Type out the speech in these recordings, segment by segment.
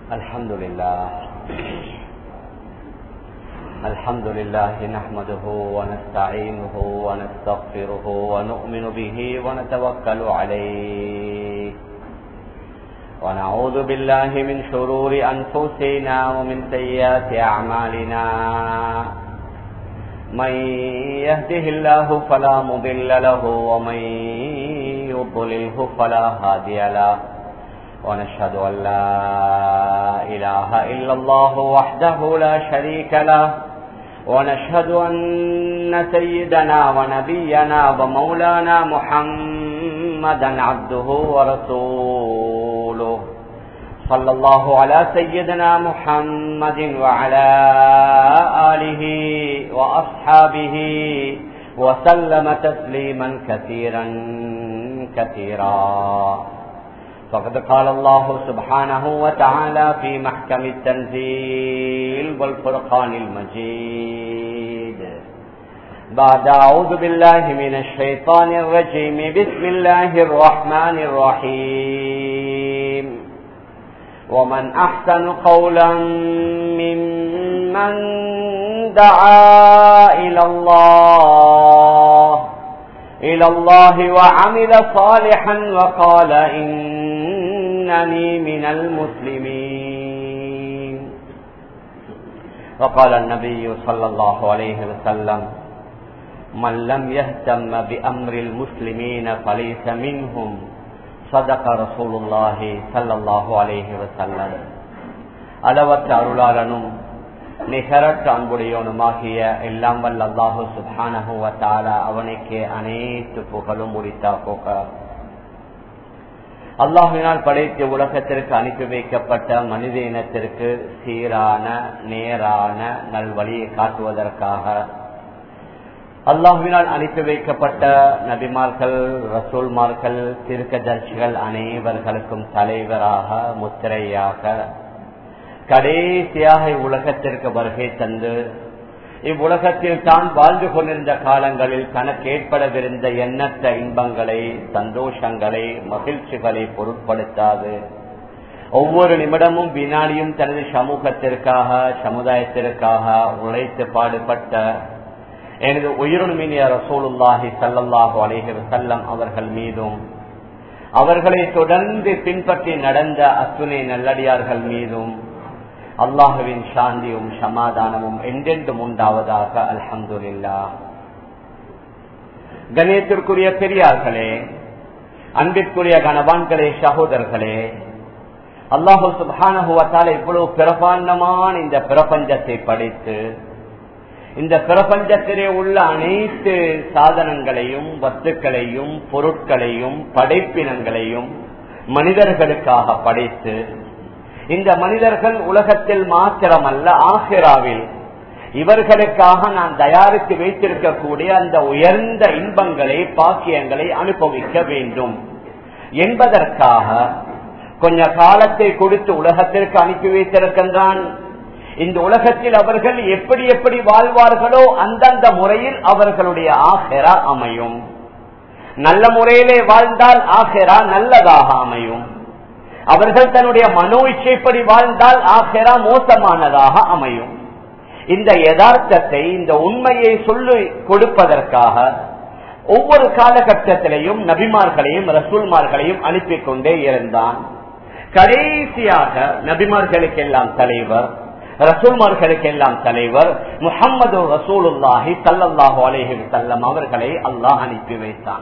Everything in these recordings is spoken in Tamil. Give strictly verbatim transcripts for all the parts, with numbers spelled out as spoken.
الحمد لله الحمد لله نحمده ونستعينه ونستغفره ونؤمن به ونتوكل عليه ونعوذ بالله من شرور أنفسنا ومن سيئات أعمالنا من يهده الله فلا مضل له ومن يضلله فلا هادي له ونشهد أن لا إله إلا الله وحده لا شريك له ونشهد أن سيدنا ونبينا ومولانا محمدا عبده ورسوله صلى الله على سيدنا محمد وعلى آله وأصحابه وسلم تسليما كثيرا كثيرا. فقد قال الله سبحانه وتعالى في محكم التنزيل والفرقان المجيد بعد أعوذ بالله من الشيطان الرجيم بسم الله الرحمن الرحيم ومن أحسن قولا ممن دعا إلى الله إلى الله وعمل صالحا وقال إنني من المسلمين. وقال النبي صلى الله عليه وسلم من لم يهتم بأمر المسلمين فليس منهم. صدق رسول الله صلى الله عليه وسلم. அளவற்ற அருளாளனும் நிகரற்ற அன்புடையவனுமாகிய எல்லாம் வல்ல அல்லாஹு சுப்ஹானஹு வ தஆலா அவனுக்கே அனைத்து புகழும் உரித்தாக்குக. அல்லாஹ்வினால் படைத்த உலகத்திற்கு அனுப்பி வைக்கப்பட்ட மனித இனத்திற்கு சீரான நேரான நல்வழியை காட்டுவதற்காக அல்லாஹ்வினால் அனுப்பி வைக்கப்பட்ட நபிமார்கள், ரசூல்மார்கள், தீர்க்கதரிசிகள் அனைவர்களுக்கும் தலைவராக முத்திரையாக கடைசியாக இவ்வுலகத்திற்கு வருகை தந்து இவ்வுலகத்தில் தான் வாழ்ந்து கொண்டிருந்த காலங்களில் தனக்கு ஏற்படவிருந்த எண்ணற்ற இன்பங்களை, சந்தோஷங்களை, மகிழ்ச்சிகளை பொருட்படுத்தாது ஒவ்வொரு நிமிடமும் வினாடியும் தனது சமூகத்திற்காக சமுதாயத்திற்காக உழைத்து பாடுபட்ட எனது உயிருமினிய ரசூலுல்லாஹி ஸல்லல்லாஹு அலைஹி வஸல்லம் அவர்கள் மீதும் அவர்களை தொடர்ந்து பின்பற்றி நடந்த அத்துணை நல்லடியார்கள் மீதும் அல்லாஹுவின் சாந்தியும் சமாதானமும் என்றென்றும் உண்டாவதாக. அல்ஹம்துலில்லாஹ். கண்ணியத்திற்குரிய பெரியார்களே, அன்பிற்குரிய கணவான்களே, சகோதரர்களே, அல்லாஹு சுப்ஹானஹு வ தஆலா இவ்வளவு பிரபஞ்சமான இந்த பிரபஞ்சத்தை படைத்து இந்த பிரபஞ்சத்திலே உள்ள அனைத்து சாதனங்களையும் வஸ்துக்களையும் பொருட்களையும் படைப்பினங்களையும் மனிதர்களுக்காக படைத்து இந்த மனிதர்கள் உலகத்தில் மாத்திரமல்ல ஆখিরাவில் இவர்களுக்காக நான் தயாரித்து வைத்திருக்கக்கூடிய அந்த உயர்ந்த இன்பங்களை, பாக்கியங்களை அனுபவிக்க வேண்டும் என்பதற்காக கொஞ்ச காலத்தை கொடுத்து உலகத்திற்கு அனுப்பி வைத்திருக்கின்றான். இந்த உலகத்தில் அவர்கள் எப்படி எப்படி வாழ்வார்களோ அந்தந்த முறையில் அவர்களுடைய ஆখিরা அமையும். நல்ல முறையிலே வாழ்ந்தால் ஆখিরা நல்லதாக அமையும். அவர்கள் தன்னுடைய மனோ இச்சைப்படி வாழ்ந்தால் ஆখিরা மோசமானதாக அமையும். இந்த யதார்த்தத்தை, இந்த உண்மையை சொல்லி கொடுப்பதற்காக ஒவ்வொரு காலகட்டத்திலையும் நபிமார்களையும் ரசூல்மார்களையும் அனுப்பி கொண்டே இருந்தான். கடைசியாக நபிமார்களுக்கெல்லாம் தலைவர், ரசூல்மார்களுக்கெல்லாம் தலைவர் முஹம்மது ரசூலுல்லாஹி ஸல்லல்லாஹு அலைஹி வஸல்லம் அவர்களை அல்லாஹ் அனுப்பி வைத்தான்.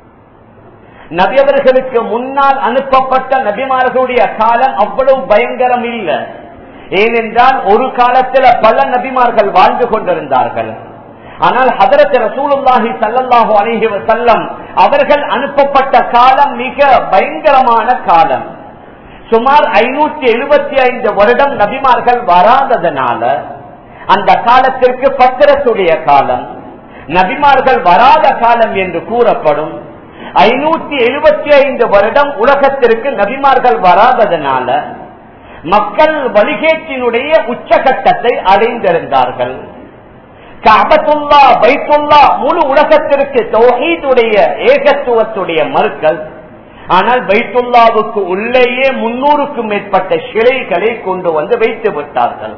நபி அவர்களுக்கு முன்னால் அனுப்பப்பட்ட நபிமார்களுடைய காலம் அவ்வளவு பயங்கரம் இல்லை. ஏனென்றால் ஒரு காலத்தில் பல நபிமார்கள் வாழ்ந்து கொண்டிருந்தார்கள். ஆனால் ஹதரத் ரசூலுல்லாஹி ஸல்லல்லாஹு அலைஹி வஸல்லம் அவர்கள் அனுப்பப்பட்ட காலம் மிக பயங்கரமான காலம். சுமார் ஐநூத்தி எழுபத்தி ஐந்து வருடம் நபிமார்கள் வராததனால அந்த காலத்திற்கு பத்திரத்துடைய காலம், நபிமார்கள் வராத காலம் என்று கூறப்படும். ஐநூத்தி எழுபத்தி ஐந்து வருடம் உலகத்திற்கு நபிமார்கள் வராததனால மக்கள் வழிகேட்டினுடைய உச்சகட்டத்தை அடைந்திருந்தார்கள். கஅபத்துல்லா, பைத்துல்லா முழு உலகத்திற்கு தௌஹீதுடைய ஏகத்துவத்துடைய மறுக்கல், ஆனால் பைத்துல்லாவுக்கு உள்ளேயே முன்னூறுக்கும் மேற்பட்ட சிலைகளை கொண்டு வந்து வைத்து விட்டார்கள்.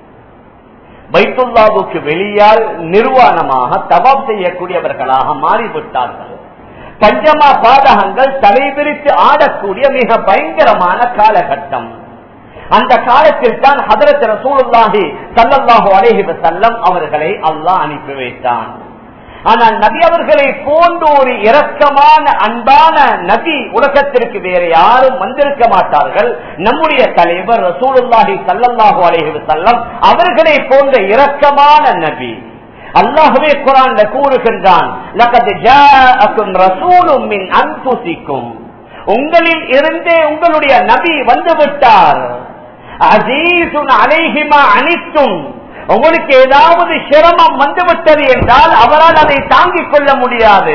பைத்துல்லாவுக்கு வெளியால் நிர்வாணமாக தவாப் செய்யக்கூடியவர்களாக மாறிவிட்டார்கள். பஞ்சமா பாதகங்கள் தலைவிரித்து ஆடக்கூடிய மிக பயங்கரமான காலகட்டம். அந்த காலத்தில் தான் ஹதரத் ரசூலுல்லாஹி ஸல்லல்லாஹு அலைஹி வஸல்லம் அவர்களை அல்லாஹ் அனுப்பி வைத்தான். ஆனால் நபி அவர்களை போன்ற ஒரு இரக்கமான அன்பான நபி உலகத்திற்கு வேற யாரும் வந்திருக்க மாட்டார்கள். நம்முடைய தலைவர் ரசூலுல்லாஹி ஸல்லல்லாஹு அலைஹி வஸல்லம் அவர்களை போன்ற இரக்கமான நபி. அல்லாஹ்வே குர்ஆன்ல கூறுகின்றான், லகத் ஜாஅக்கும் ரசூலும் மின் அன்ஃபுசிக்கும், உங்களில் இருந்தே உங்களுடைய நபி வந்து விட்டார். அஸீஸுன் அலைஹி மா அனித்தும், உங்களுக்கு ஏதாவது சிரமம் வந்துவிட்டது என்றால் அவரால் அதை தாங்கிக் கொள்ள முடியாது.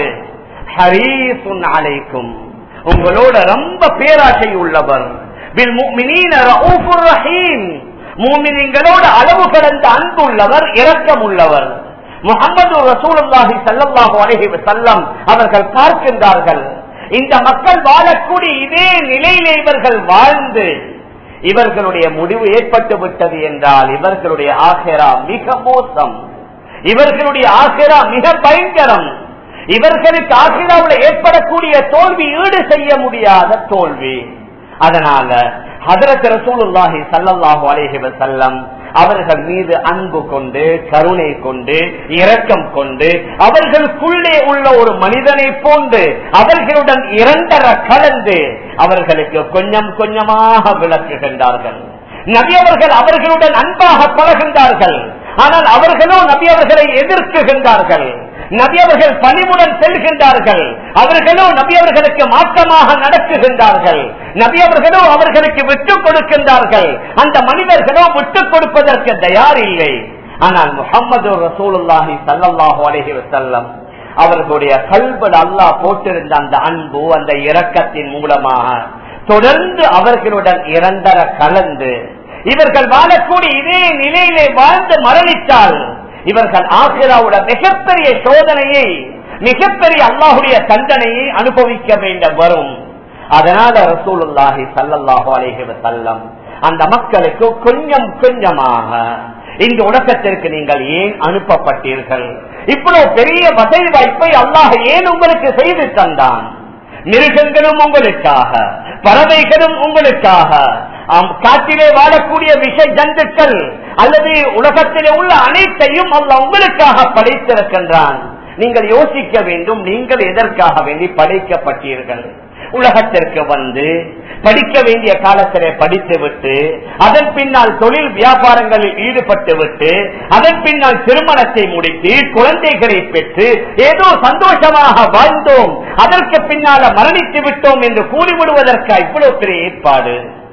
ஹரீஸுன் அலைக்கும், உங்களோட ரொம்ப பேராசை உள்ளவர். பில் முஃமினீன ரഊஃபுர் ரஹீம், முஃமினீன்களோட அளவு கடந்த அன்பு உள்ளவர், இரக்கம் உள்ளவர். முஹம்மது ரசூலுல்லாஹி ஸல்லல்லாஹு அலைஹி வஸல்லம் அவர்கள் பார்க்கின்றார்கள், இந்த மக்கள் வாழக்கூடிய இதே நிலையிலே இவர்கள் வாழ்ந்து இவர்களுடைய முடிவு ஏற்பட்டு விட்டது என்றால் இவர்களுடைய ஆகிரா மிக மோசம், இவர்களுடைய ஆகிரா மிக பயங்கரம். இவர்களுக்கு ஆகிராவில் ஏற்படக்கூடிய தோல்வி ஈடு செய்ய முடியாத தோல்வி. அதனால ஹதரத் ரசூலுல்லாஹி ஸல்லல்லாஹு அலைஹி வஸல்லம் அவர்கள் மீது அன்பு கொண்டு கருணை கொண்டு இரக்கம் கொண்டு அவர்களுக்குள்ளே உள்ள ஒரு மனிதனை போன்று அவர்களுடன் இரண்டர கலந்து அவர்களுக்கு கொஞ்சம் கொஞ்சமாக விளக்குகின்றார்கள். நபி அவர்கள் அவர்களுடன் அன்பாக பழகின்றார்கள். ஆனால் அவர்களோ நபி அவர்களை எதிர்க்குகின்றார்கள். நபி அவர்கள் பணிவுடன் செல்கின்றார்கள். அவர்களோ நபி அவர்களுக்கு மாற்றமாக நடக்குகின்றார்கள். நபி அவர்களோ அவர்களுக்கு விட்டுக் கொடுக்கின்றார்கள். அந்த மனிதர்களோ விட்டுக் கொடுப்பதற்கு தயார் இல்லை. ஆனால் முஹம்மது ரசூலுல்லாஹி ஸல்லல்லாஹு அலைஹி வஸல்லம் அவர்களுடைய கல்பில் அல்லாஹ் போட்டிருந்த அந்த அன்பு, அந்த இரக்கத்தின் மூலமாக தொடர்ந்து அவர்களுடன் இரண்டர கலந்து இவர்கள் வாழக்கூடிய இதே நிலையிலே வாழ்ந்து மரணித்தால் இவர்கள் ஆகிராவுட மிகப்பெரிய சோதனையை, மிகப்பெரிய அல்லாஹுடைய தண்டனையை அனுபவிக்க வேண்டும் வரும். அதனால ரசூலுல்லாஹி ஸல்லல்லாஹு அலைஹி வஸல்லம் அந்த மக்களுக்கு கொஞ்சம் கொஞ்சமாக இந்த உலகத்திற்கு நீங்கள் ஏன் அனுப்பப்பட்டீர்கள், இவ்வளவு பெரிய வசதி வாய்ப்பை அல்லாஹ் ஏன் உங்களுக்கு செய்து தந்தான், மிருகங்களும் உங்களுக்காக, பறவைகளும் உங்களுக்காக, காட்டிலே வாழக்கூடிய விஷ ஜந்துக்கள் அல்லது உலகத்திலே உள்ள அனைத்தையும் அல்லாஹ் உங்களுக்காக படைத்திருக்கின்றான். நீங்கள் யோசிக்க வேண்டும், நீங்கள் எதற்காக வேண்டி படைக்கப்பட்டீர்கள். உலகத்திற்கு வந்து படிக்க வேண்டிய காலத்திலே படித்து விட்டு அதன் பின்னால் தொழில் வியாபாரங்களில் ஈடுபட்டு விட்டு அதன் பின்னால் திருமணத்தை முடித்து குழந்தைகளை பெற்று ஏதோ சந்தோஷமாக வாழ்ந்தோம், அதற்கு பின்னால மரணித்து விட்டோம் என்று கூறிவிடுவதற்கு இவ்வளவு பெரிய ஏற்பாடு.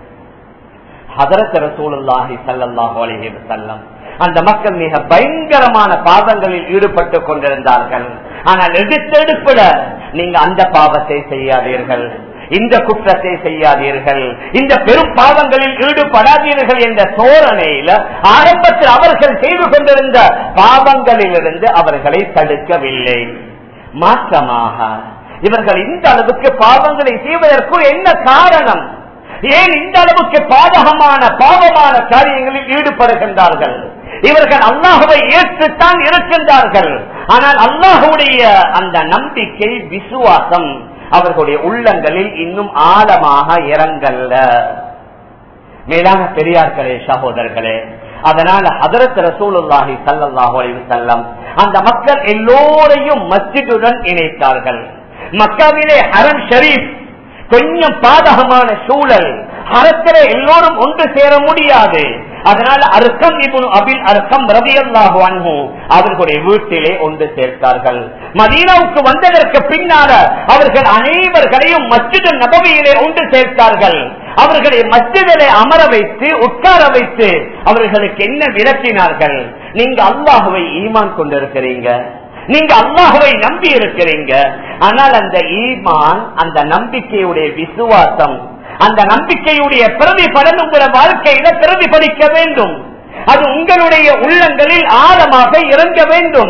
ஹதரத் ரசூலுல்லாஹி ஸல்லல்லாஹு அலைஹி வஸல்லம் அந்த மக்கள் மிக பயங்கரமான பாவங்களில் ஈடுபட்டு கொண்டிருந்தார்கள். ஆனால் எடுத்தெடுப்பிட நீங்க அந்த பாவத்தை செய்யாதீர்கள், இந்த குற்றத்தை செய்யாதீர்கள், இந்த பெரும் பாவங்களில் ஈடுபடாதீர்கள் என்ற தோரணையில ஆரம்பத்தில் அவர்கள் செய்து கொண்டிருந்த பாவங்களிலிருந்து அவர்களை தடுக்கவில்லை. மாற்றமாக இவர்கள் இந்த அளவுக்கு பாவங்களை செய்வதற்கு என்ன காரணம், ஏன் இந்த அளவுக்கு பாதகமான பாவமான காரியங்களில் ஈடுபடுகின்றார்கள்? இவர்கள் அல்லாஹுவை ஏற்றுத்தான் இருக்கின்றார்கள். ஆனால் அல்லாஹுடைய அந்த நம்பிக்கை, விசுவாசம் அவர்களுடைய உள்ளங்களில் இன்னும் ஆழமாக இறங்கல்ல. மேலான பெரியார்களே, சகோதரர்களே, அதனால ஹதரத் ரசூலுல்லாஹி ஸல்லல்லாஹு அலைஹி வஸல்லம் அந்த மக்கள் எல்லோரையும் மஸ்ஜிதுடன் இணைத்தார்கள். மக்காவிலே ஹரம் ஷரீப் கொஞ்சம் பாதகமான சூழல், ஹரத்திலே எல்லோரும் ஒன்று சேர முடியாது. அதனால அர்க்கம் இப்னு அபில் அர்க்கம் ரலியல்லாஹு அன்ஹு அவர்களுடைய வீட்டிலே ஒன்று சேர்த்தார்கள். மதீனாவுக்கு வந்ததற்கு பின்னால அவர்கள் அனைவர்களையும் மஸ்ஜித் நபவியிலே ஒன்று சேர்த்தார்கள். அவர்களை மஸ்ஜிதிலே அமர வைத்து உட்கார வைத்து அவர்களுக்கு என்ன விளக்கினார்கள்? நீங்க அல்லாஹுவை ஈமான் கொண்டிருக்கிறீங்க, நீங்க அல்லாஹுவை நம்பி இருக்கிறீங்க. ஆனால் அந்த ஈமான், அந்த நம்பிக்கையுடைய விசுவாசம், அந்த நம்பிக்கையுடைய பிரதிபலன் உங்கள வாழ்க்கையில பிரதிபலிக்க வேண்டும். அது உங்களுடைய உள்ளங்களில் ஆழமாக இறங்க வேண்டும்.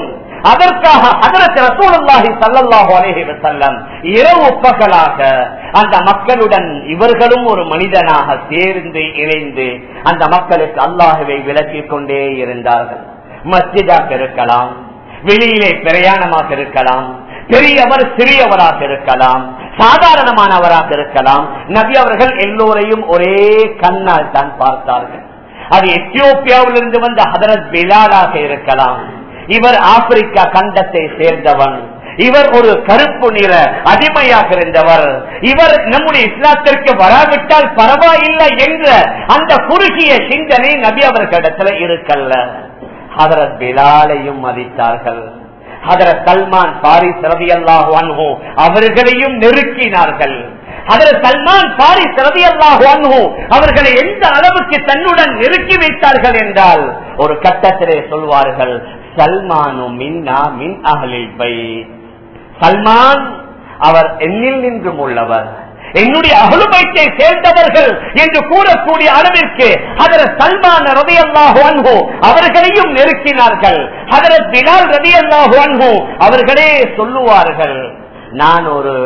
அதற்காக ஹஜ்ரத் ரசூலுல்லாஹி ஸல்லல்லாஹு அலைஹி வஸல்லம் இரவு பகலாக அந்த மக்களுடன் இவர்களும் ஒரு மனிதனாக சேர்ந்து இணைந்து அந்த மக்களுக்கு அல்லாஹ்வை விளக்கிக் கொண்டே இருந்தார்கள். மஸ்ஜிதாக இருக்கலாம், வெளியிலே பிரயாணமாக இருக்கலாம், பெரியவர் சிறியவராக இருக்கலாம், சாதாரணமானவராக இருக்கலாம், நபி அவர்கள் எல்லோரையும் ஒரே கண்ணால் தான் பார்த்தார்கள். அது எத்தியோப்பியாவிலிருந்து வந்த ஹதரத் பிலாலாக இருக்கலாம், இவர் ஆப்பிரிக்கா கண்டத்தை சேர்ந்தவன், இவர் ஒரு கருப்பு நிற அடிமையாக இருந்தவர், இவர் நம்முடைய இஸ்லாத்திற்கு வராவிட்டால் பரவாயில்லை என்ற அந்த குறுகிய சிந்தனை நபி அவர்களிடத்துல இருக்கல்ல. ஹதரத் பிலாலையும் மதித்தார்கள். ஹதரத் சல்மான் பாரிஸ் ரலியல்லாஹு அன்ஹு அவர்களையும் நெருக்கினார்கள். ஹதரத் சல்மான் பாரிஸ் ரலியல்லாஹு அன்ஹு அவர்களை எந்த அளவுக்கு தன்னுடன் நெருக்கி வைத்தார்கள் என்றால் ஒரு கட்டத்திலே சொல்வார்கள், சல்மானு மின்னா மின் அஹ்லில் பைத். சல்மான் அவர் என்னில் நின்றும் உள்ளவர், என்னுடைய அஹ்லு பைத்தை சேர்ந்தவர்கள் என்று கூறக்கூடிய அளவிற்கு ஹதரத் சல்மான் ரலியல்லாஹு அன்ஹு அவர்களையும் நெருக்கினார்கள். ஹதரத் பிலால் ரலியல்லாஹு அன்ஹு அவர்களே சொல்லுவார்கள், நான் ஒரு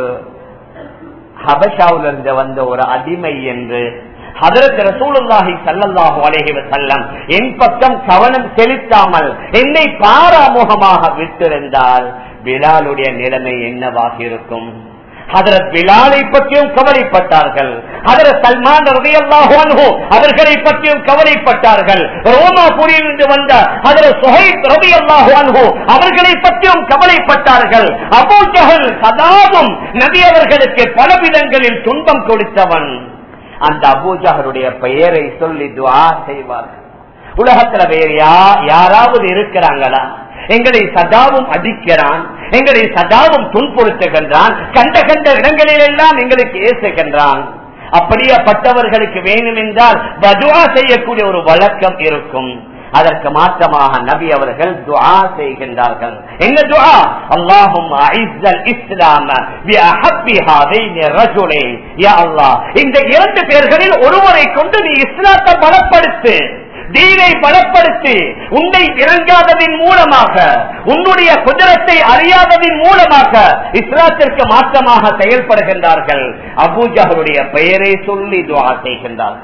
ஹபஷாவிலிருந்து வந்த ஒரு அடிமை என்று. ஹதரத் ரசூலுல்லாஹி ஸல்லல்லாஹு அலைஹி வஸல்லம் என் பக்கம் கவனம் செலுத்தாமல் என்னை பாராமுகமாக விட்டிருந்தால் பிலாலுடைய நிலைமை என்னவாக இருக்கும்? ஹதரத் பிலாலை பற்றியும் கவலைப்பட்டார்கள், ஹதரத் சல்மான் ரலியல்லாஹு அன்ஹு அவர்களை பற்றியும் கவலைப்பட்டார்கள், ரோமாபுரியிலிருந்து வந்த ஹதரத் சுஹைப் ரலியல்லாஹு அன்ஹு அவர்களை பற்றியும் கவலைப்பட்டார்கள். அபூ ஜஹல் சதாவும் நபி அவர்களுக்கு பல விதங்களில் துன்பம் கொடுத்தவன். அந்த அபூ ஜஹலுடைய பெயரை சொல்லி துஆ செய்வார்கள். உலகத்துல வேற யாராவது இருக்கிறாங்களா? எங்களை சதாவும் அடிக்கிறான், எங்களை சதாவும் துன்புறுத்துகின்றான், கண்ட கண்ட இடங்களில் எல்லாம் எங்களுக்கு ஏசுகின்றான். அப்படியேப்பட்டவர்களுக்கு வேணும் என்றால் பதுஆ செய்யக்கூடிய ஒரு வழக்கம் இருக்கும். அதற்கு மாற்றமாக நபி அவர்கள் துஆ செய்கின்றார்கள். என்ன துஆ? அல்லாஹும்ம அஇஸ்ஸல் இஸ்லாம பிஅஹப்பி ஹாதைனி ரஜுலைன். யா அல்லாஹ், இந்த இரண்டு பேர்களில் ஒருவரை கொண்டு நீ இஸ்லாத்தை பலப்படுத்து, தீனை பலப்படுத்தி, உன்னை இறங்காததின் மூலமாக, உன்னுடைய குதிரத்தை அறியாததின் மூலமாக இஸ்லாத்திற்கு மாற்றமாக செயல்படுகின்றார்கள். அபூ ஜஹலுடைய பெயரை சொல்லி துஆ செய்கின்றார்கள்.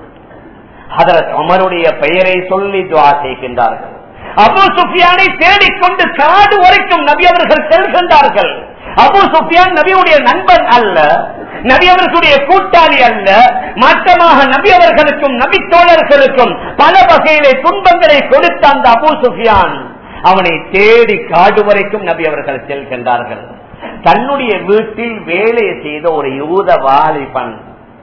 ஹதரத் உமருடைய பெயரை சொல்லி துஆ செய்கின்றார்கள். அபூ சுஃபியானை தேடிக்கொண்டு காடு வரைக்கும் நபி அவர்கள் செல்கின்றார்கள். அபூ சுஃபியான் நபியுடைய நண்பன் அல்ல, நபி அவர்களுடைய கூட்டாளி அல்ல, மாற்றமாக நபி அவர்களுக்கும் நபி தோழர்களுக்கும் பல வகையிலே துன்பங்களை கொடுத்த அந்த அபூ சுஃபியான் அவனை தேடி காடு வரைக்கும் நபி அவர்கள் செல்கின்றார்கள். தன்னுடைய வீட்டில் வேலை செய்த ஒரு யூத வாலிபன்,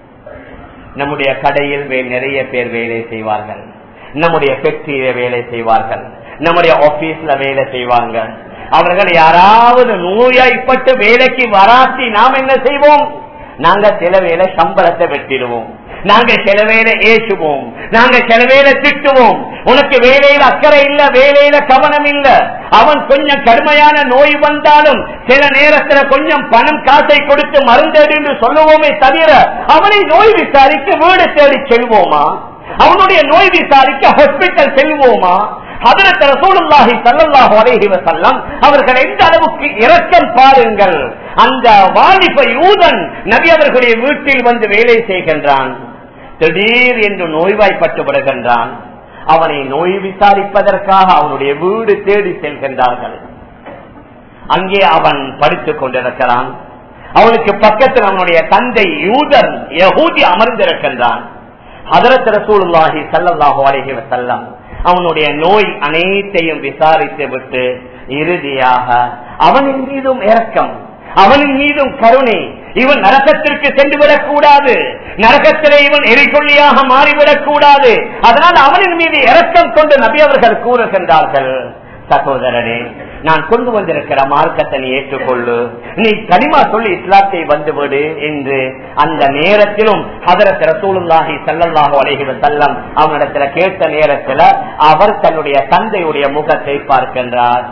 நம்முடைய கடையில் நிறைய பேர் வேலை செய்வார்கள், நம்முடைய ஃபேக்டரியில வேலை செய்வார்கள், நம்முடைய ஆபீஸ்ல வேலை செய்வாங்க. அவர்கள் யாராவது நோயாய்ப்பட்டு வேலைக்கு வராட்டி நாம் என்ன செய்வோம்? நாங்க சில வேலை சம்பளத்தை வெட்டிடுவோம், நாங்க சில வேலை ஏசுவோம், நாங்க சில வேலை திட்டுவோம். உனக்கு வேலையில அக்கறை இல்ல, வேலையில கவனம் இல்ல. அவன் கொஞ்சம் கடுமையான நோய் வந்தாலும் சில நேரத்துல கொஞ்சம் பணம் காசை கொடுத்து மருந்தேடு என்று சொல்லுவோமே தவிர அவனை நோய் விசாரிக்க வீடு தேடி செல்வோமா? அவனுடைய நோய் விசாரிக்க ஹாஸ்பிட்டல் செல்வோமா? ஹதரத் ரசூலுல்லாஹி ஸல்லல்லாஹு அலைஹி வஸல்லம் அவர்கள் எந்த அளவுக்கு இரக்கம் பாருங்கள். அந்த வாலிப யூதன் நபி அவர்களுடைய வீட்டில் வந்து வேலை செய்கின்றான். திடீர் என்று நோய்வாய்ப்பட்டு விடுகின்றான். அவனை நோய் விசாரிப்பதற்காக அவனுடைய வீடு தேடி செல்கின்றார்கள். அங்கே அவன் படித்துக் கொண்டிருக்கிறான். அவனுக்கு பக்கத்தில் அவனுடைய தந்தை யூதன் யஹூதி அமர்ந்திருக்கின்றான். ஹதரத் ரசூலுல்லாஹி ஸல்லல்லாஹு அலைஹி வஸல்லம் அவனுடைய நோய் அனைத்தையும் விசாரித்து விட்டு இறுதியாக அவனின் மீதும் இரக்கம், அவனின் மீதும் கருணை, இவன் நரகத்திற்கு சென்று விடக் கூடாது, நரகத்திலே இவன் எரிகொள்ளியாக மாறிவிடக் கூடாது, அதனால் அவனின் மீது இரக்கம் கொண்டு நபி அவர்கள் கூறுகின்றார்கள், சகோதரனே, நான் கொண்டு வந்திருக்கிற மார்க்கத்தை நீ ஏற்றுக்கொள்ளு, நீ கலிமா சொல்லி இஸ்லாத்தை வந்துவிடு என்று அந்த நேரத்திலும் ஹதரத் ரசூலுல்லாஹி ஸல்லல்லாஹு அலைஹி வஸல்லம் அவனிடத்துல கேட்ட நேரத்தில் அவர் தன்னுடைய தந்தையுடைய முகத்தை பார்க்கின்றார்.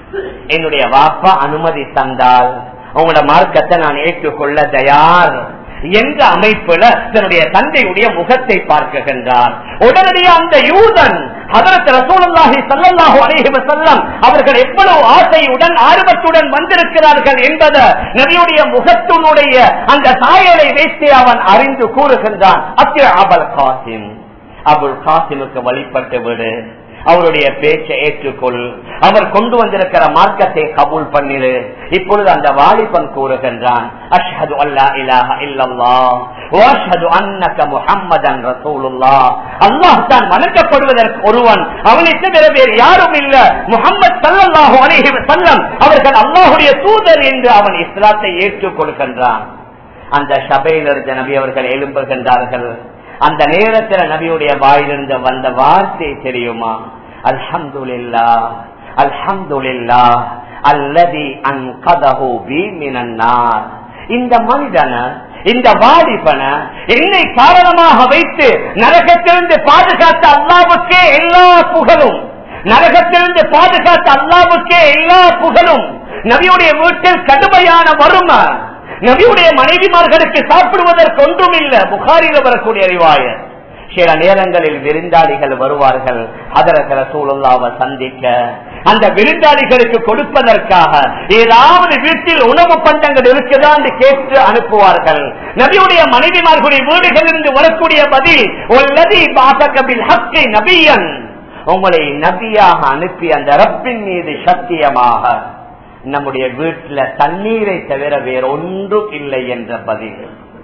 என்னுடைய வாப்பா அனுமதி தந்தால் உங்களோட மார்க்கத்தை நான் ஏற்றுக்கொள்ள தயார் என்ற அமைப்புல தன்னுடைய தந்தையுடைய முகத்தை பார்க்கின்றார். உடனடியாக அந்த யூதன் ஹஜ்ரத் ரசூலுல்லாஹி ஸல்லல்லாஹு அலைஹி வஸல்லம் அவர்கள் எவ்வளவு ஆசையுடன் ஆர்வத்துடன் வந்திருக்கிறார்கள் என்பதை நபியுடைய முகத்தினுடைய அந்த சாயலை வைத்து அவன் அறிந்து கூறுகின்றான், அத்திய அபுல் காசிம், அபுல் காசிமுக்கு வழிபட்டு விடு, அவருடைய பேச்சை ஏற்றுக்கொள், அவர் கொண்டு வந்திருக்கிற மார்க்கத்தை கபூல் பண்ணிடு. இப்பொழுது அந்த வாலிபன் கூறுகின்றான், அஷ்ஹது அல்லா இலாஹ இல்லல்லாஹ் வ அஷ்ஹது அன்னக முஹம்மதன் ரசூலுல்லாஹ். அல்லாஹ் தான் வணங்கப்படுவதற்கு ஒருவன், அவனை தவிர வேறு யாரும் இல்ல, முஹம்மது ஸல்லல்லாஹு அலைஹி வஸல்லம் அவர்கள் அல்லாஹ்வுடைய தூதர் என்று அவன் இஸ்லாத்தை ஏற்றுக்கொள்கின்றான். அந்த சபையிலிருந்து நபி அவர்கள் எழும்புகின்றார்கள். அந்த நேரத்தில் நபியுடைய வாயிலிருந்து வந்த வார்த்தை தெரியுமா? அல்ஹம்துலில்லாஹ் அல்ஹம்துலில்லாஹ் அல்லதி அன்கதஹு பி மினன் நார். இந்த மனிதன, இந்த வாலிபன என்னை காரணமாக வைத்து நரகத்திலிருந்து பாதுகாத்த அல்லாஹ்வுக்கே எல்லா புகழும், நரகத்திலிருந்து பாதுகாத்த அல்லாஹ்வுக்கே எல்லா புகழும். நபியுடைய வீட்டில் கடுமையான வறுமை, நபியுடைய மனைவிமார்களுக்கு சாப்பிடுவதற்கு ஒன்றும் இல்ல. புகாரில வரக்கூடிய ரிவாயத். சில நேரங்களில் விருந்தாளிகள் வருவார்கள் ஹஜ்ரத் ரசூலுல்லாஹ்வை சந்திக்க. அந்த விருந்தாளிகளுக்கு கொடுப்பதற்காக ஏதாவது வீட்டில் உணவு பண்டங்கள் இருக்குதா என்று கேட்டு அனுப்புவார்கள். நபியுடைய மனைவிமார்களுடைய வீடுகளிலிருந்து வரக்கூடிய பதில், வல்லதி பஅஸக பில் ஹக்கி நபியன், உங்களை நபியாக அனுப்பி அந்த ரப்பின் மீது சத்தியமாக நம்முடைய வீட்டில் தண்ணீரை தவிர வேற ஒன்றும் இல்லை என்ற பதில்.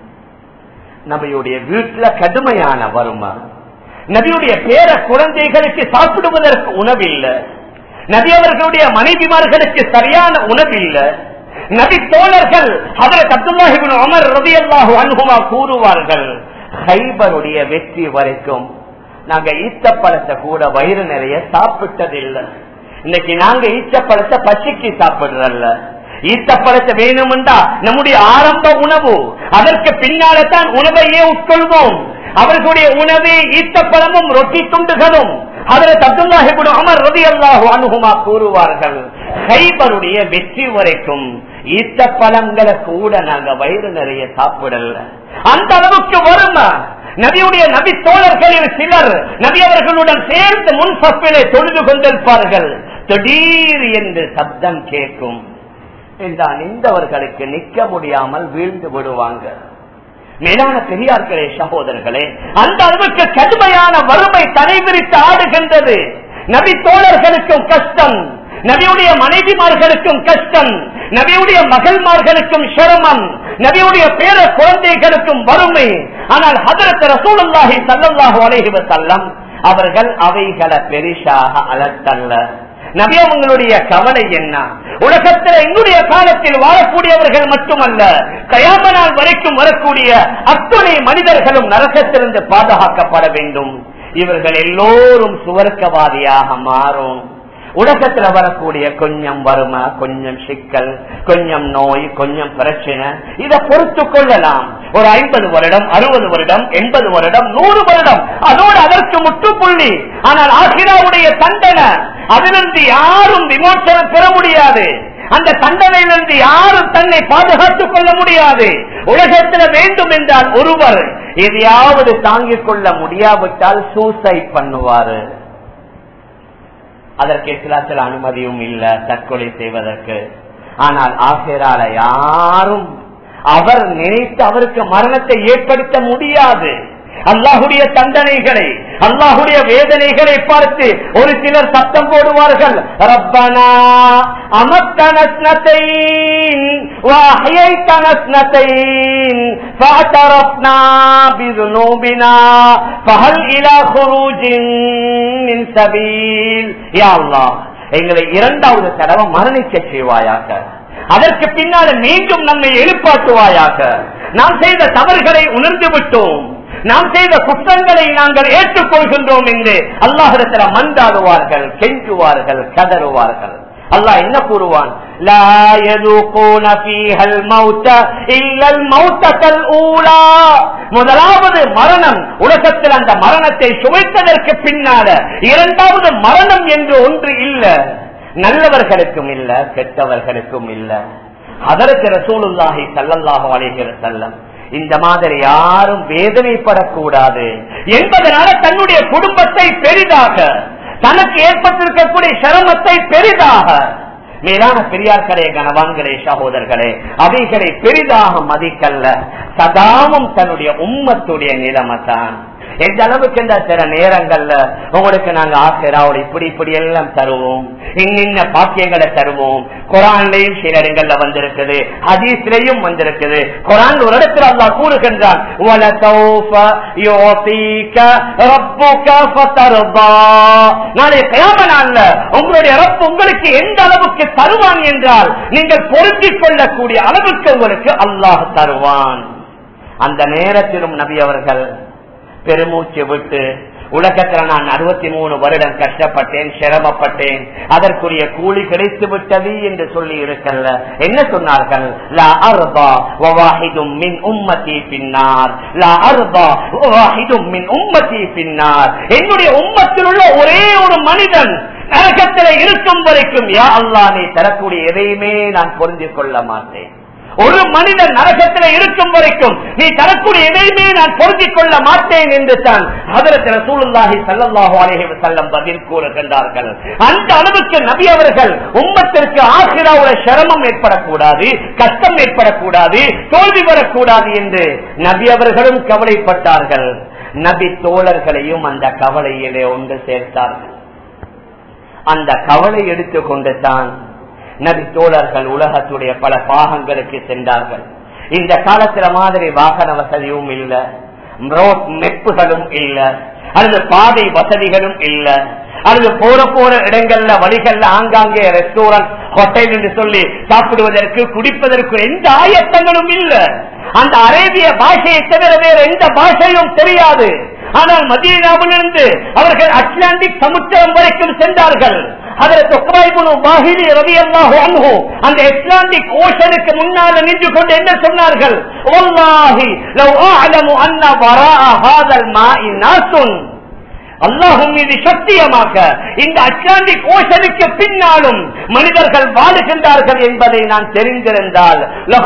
நபியுடைய வீட்டில் கடுமையான வறுமை, நபியுடைய பேர குழந்தைகளுக்கு சாப்பிடுவதற்கு உணவில்லை, நபி அவர்களுடைய மனைவிமார்களுக்கு சரியான உணவில்லை. நபி தோழர்கள் ஹஜ்ரத் அப்துல்லாஹ் இப்னு உமர் ரலியல்லாஹு அன்ஹுமா கூறுவார்கள், கைபருடைய வெற்றி வரைக்கும் நாங்க ஈச்சப்பழத்தை கூட வயிறு நிறைய சாப்பிட்டதில்லை. இன்னைக்கு நாங்க ஈச்சப்பழத்தை பச்சைக்கு சாப்பிடுறல்ல, ஈச்சப்பழத்தை வேணும்டா நம்முடைய ஆரம்ப உணவு, அதற்கு பின்னால்தான் உணவையே உட்கொள்வோம். அவர்களுடைய உணவே ஈச்சப்பழமும் ரொட்டி துண்டுகளும். ஹஜ்ரத் அப்துல்லாஹ் இப்னு உமர் ரலியல்லாஹு அன்ஹுமா கூறுவார்கள், கைபருடைய வெற்றி வரைக்கும் ஈச்சப்பழங்களை கூட நாங்க வயிறு நிறைய சாப்பிடல. அந்த அளவுக்கு வறுமை. நபியுடைய நபி தோழர்களில் சிலர் நபி அவர்களுடன் சேர்ந்து முன் சப்பிலே தொழுது கொண்டிருப்பார்கள். திடீர் என்று சப்தம் கேட்கும் என்றால் நின்றவர்களுக்கு நிற்க முடியாமல் வீழ்ந்து விடுவாங்க. மேலான பெரியார்களே, சகோதரர்களே, அந்த அளவுக்கு கடுமையான வறுமை தலைவிரித்து ஆடுகின்றது. நபி தோழர்களுக்கும் கஷ்டம், நபியுடைய மனைவிமார்களுக்கும் கஷ்டம், நபியுடைய மகள்மார்களுக்கும் சிரமம், நபியுடைய பேர குழந்தைகளுக்கும் வறுமை. ஆனால் ஹஜ்ரத் ரசூலுல்லாஹி ஸல்லல்லாஹு அலைஹி வஸல்லம் அவர்கள் அவைகளை பெரிசாக அலட்டல்ல. நபி அவங்களுடைய கவலை என்ன? உலகத்தில் எங்களுடைய காலத்தில் வாழக்கூடியவர்கள் மட்டுமல்ல, கயாம நாள் வரைக்கும் வரக்கூடிய அத்துணை மனிதர்களும் நரகத்திலிருந்து பாதுகாக்கப்பட வேண்டும். இவர்கள் எல்லோரும் சுவர்க்கவாதியாக மாறும். உலகத்துல வரக்கூடிய கொஞ்சம் வறுமை, கொஞ்சம் சிக்கல், கொஞ்சம் நோய், கொஞ்சம் பிரச்சனை, இதை பொறுத்து கொள்ளலாம். ஒரு ஐம்பது வருடம், அறுபது வருடம், எண்பது வருடம், நூறு வருடம், அதோடு அதற்கு முற்றுப்புள்ளி. ஆனால் ஆகிராவுடைய தண்டனை, அதிலிருந்து யாரும் விமோசனம் பெற முடியாது. அந்த தண்டனையிலிருந்து யாரும் தன்னை பாதுகாத்துக் கொள்ள முடியாது. உலகத்தில் வேண்டும் என்றால் ஒருவர் எதையாவது தாங்கிக் கொள்ள முடியாவிட்டால் சூசைட் பண்ணுவாரு. அதற்கு இஸ்லாத்தில் அனுமதியும் இல்ல தற்கொலை செய்வதற்கு. ஆனால் ஆகிரால யாரும் அவர் நினைத்து அவருக்கு மரணத்தை ஏற்படுத்த முடியாது. அல்லாஹுடைய தண்டனைகளை, அல்லாஹுடைய வேதனைகளை பார்த்து ஒரு சிலர் சத்தம் போடுவார்கள், ரப்பனா அமத்தனஸ்னதைன் வஹயைதனஸ்னதைன் ஃபஅதரஃப்னா பிதுனூபினா ஃபஹல் இலா குரூஜின் மின் சபீல். யா அல்லாஹ், எங்களை இரண்டாவது தடவை மரணிக்க செய்வாயாக, அதற்கு பின்னால் மீண்டும் நம்மை எழுப்பாட்டுவாயாக. நாம் செய்த தவறுகளை உணர்ந்து விட்டோம், நாம் செய்த குற்றங்களை நாங்கள் ஏற்றுக்கொள்கின்றோம் என்று அல்லாஹ்விடத்தில் மன்றாடுவார்கள், கெஞ்சுவார்கள், கதறுவார்கள். அல்லாஹ் என்ன கூறுவான்? லா யதுகூன ஃபீஹல் மௌத இல்லல் மௌதல் ஊலா. முதலாவது மரணம், உலகத்தில் அந்த மரணத்தை சுவைத்ததற்கு பின்னால இரண்டாவது மரணம் என்று ஒன்று இல்ல. நல்லவர்களுக்கும் இல்ல, கெட்டவர்களுக்கும் இல்ல. ஹஜ்ரத் ரசூலுல்லாஹி ஸல்லல்லாஹு அலைஹி வஸல்லம் இந்த மாதிரி யாரும் வேதனைப்படக்கூடாது என்பதனால தன்னுடைய குடும்பத்தை பெரிதாக, தனக்கு ஏற்பட்டிருக்கக்கூடிய சிரமத்தை பெரிதாக, மேலான பெரியார்களே, கனவான்களே, சகோதரர்களே, அவைகளை பெரிதாக மதிக்கல்ல. சதாமும் தன்னுடைய உம்மத்துடைய நிலைமை தான். எந்த அளவுக்கு இந்த சில நேரங்கள்ல உங்களுக்கு நாங்க ஆசிராவோட இப்படி இப்படி எல்லாம் தருவோம், இன்னின்ன பாக்கியங்களை தருவோம். குரான்லயும் சில இடங்கள்ல வந்திருக்குது, ஹதீஸ்லயும் வந்திருக்குது. குரான் ஒரு இடத்துல அல்லாஹ் கூறுகின்றான், நாளை கியாம நாள்ல உங்களுடைய ரப் உங்களுக்கு எந்த அளவுக்கு தருவான் என்றால் நீங்கள் பொருத்திக் கொள்ளக்கூடிய அளவுக்கு உங்களுக்கு அல்லாஹ் தருவான். அந்த நேரத்திலும் நபி அவர்கள் பெருமூச்சு விட்டு, உலகத்தில் நான் அறுபத்தி மூணு வருடம் கஷ்டப்பட்டேன், சிரமப்பட்டேன், அதற்குரிய கூலி கிடைத்து விட்டது என்று சொல்லி இருக்கல்ல, என்ன சொன்னார்கள்? லா அர்பா வவாஹிதும் மின் உம்மதி பின்னார், லா அர்பா வவாஹிதும் மின் உம்மதி பின்னார். என்னுடைய உம்மத்தில் உள்ள ஒரே ஒரு மனிதன் நரகத்தில் இருக்கும் வரைக்கும் யா அல்லாஹ் நீ தரக்கூடிய எதையுமே நான் புரிந்து கொள்ள மாட்டேன். ஒரு மனிதன் நரகத்தில் இருக்கும் வரைக்கும் நீ தரக்கூடிய எதையுமே நான் பொருத்திக் கொள்ள மாட்டேன் என்று தான் ஹஜ்ரத் ரசூலுல்லாஹி ஸல்லல்லாஹு அலைஹி வஸல்லம் பதில் கூறுகின்றார்கள். அந்த அளவுக்கு நபி அவர்கள் உம்மத்திற்கு ஆখিরাவுல சிரமம் ஏற்படக்கூடாது, கஷ்டம் ஏற்படக்கூடாது, தோல்வி வரக்கூடாது என்று நபி அவர்களும் கவலைப்பட்டார்கள். நபி தோழர்களையும் அந்த கவலையிலே ஒன்று சேர்த்தார்கள். அந்த கவலை எடுத்துக்கொண்டு தான் நபி தோழர்கள் உலகத்துடைய பல பாகங்களுக்கு சென்றார்கள். இந்த காலத்துல மாதிரி வாகன வசதியும் இல்ல, ரோட் மெப்புகளும் இல்ல, அல்லது பாதை வசதிகளும் இல்ல, அல்லது போற போற இடங்கள்ல வழிகள்ல ஆங்காங்கே ரெஸ்டாரண்ட், ஹோட்டல் என்று சொல்லி சாப்பிடுவதற்கு குடிப்பதற்கு எந்த ஆயத்தங்களும் இல்ல. அந்த அரேபிய பாஷையை தவிர வேற எந்த பாஷையும் தெரியாது. ஆனால் மதீனாவிலிருந்து அவர்கள் அட்லாண்டிக் சமுத்திரம் வரைக்கும் சென்றார்கள். அந்த அட்லாண்டிக் ஓஷனுக்கு முன்னால நின்று கொண்டு என்ன சொன்னார்கள்? அல்லாஹ்வின் மீது சத்தியமாக இந்த அட்லாண்டிக் ஓஷனுக்கு பின்னாலும் மனிதர்கள் வாழுகின்றார்கள் என்பதை நான் தெரிந்திருந்தால்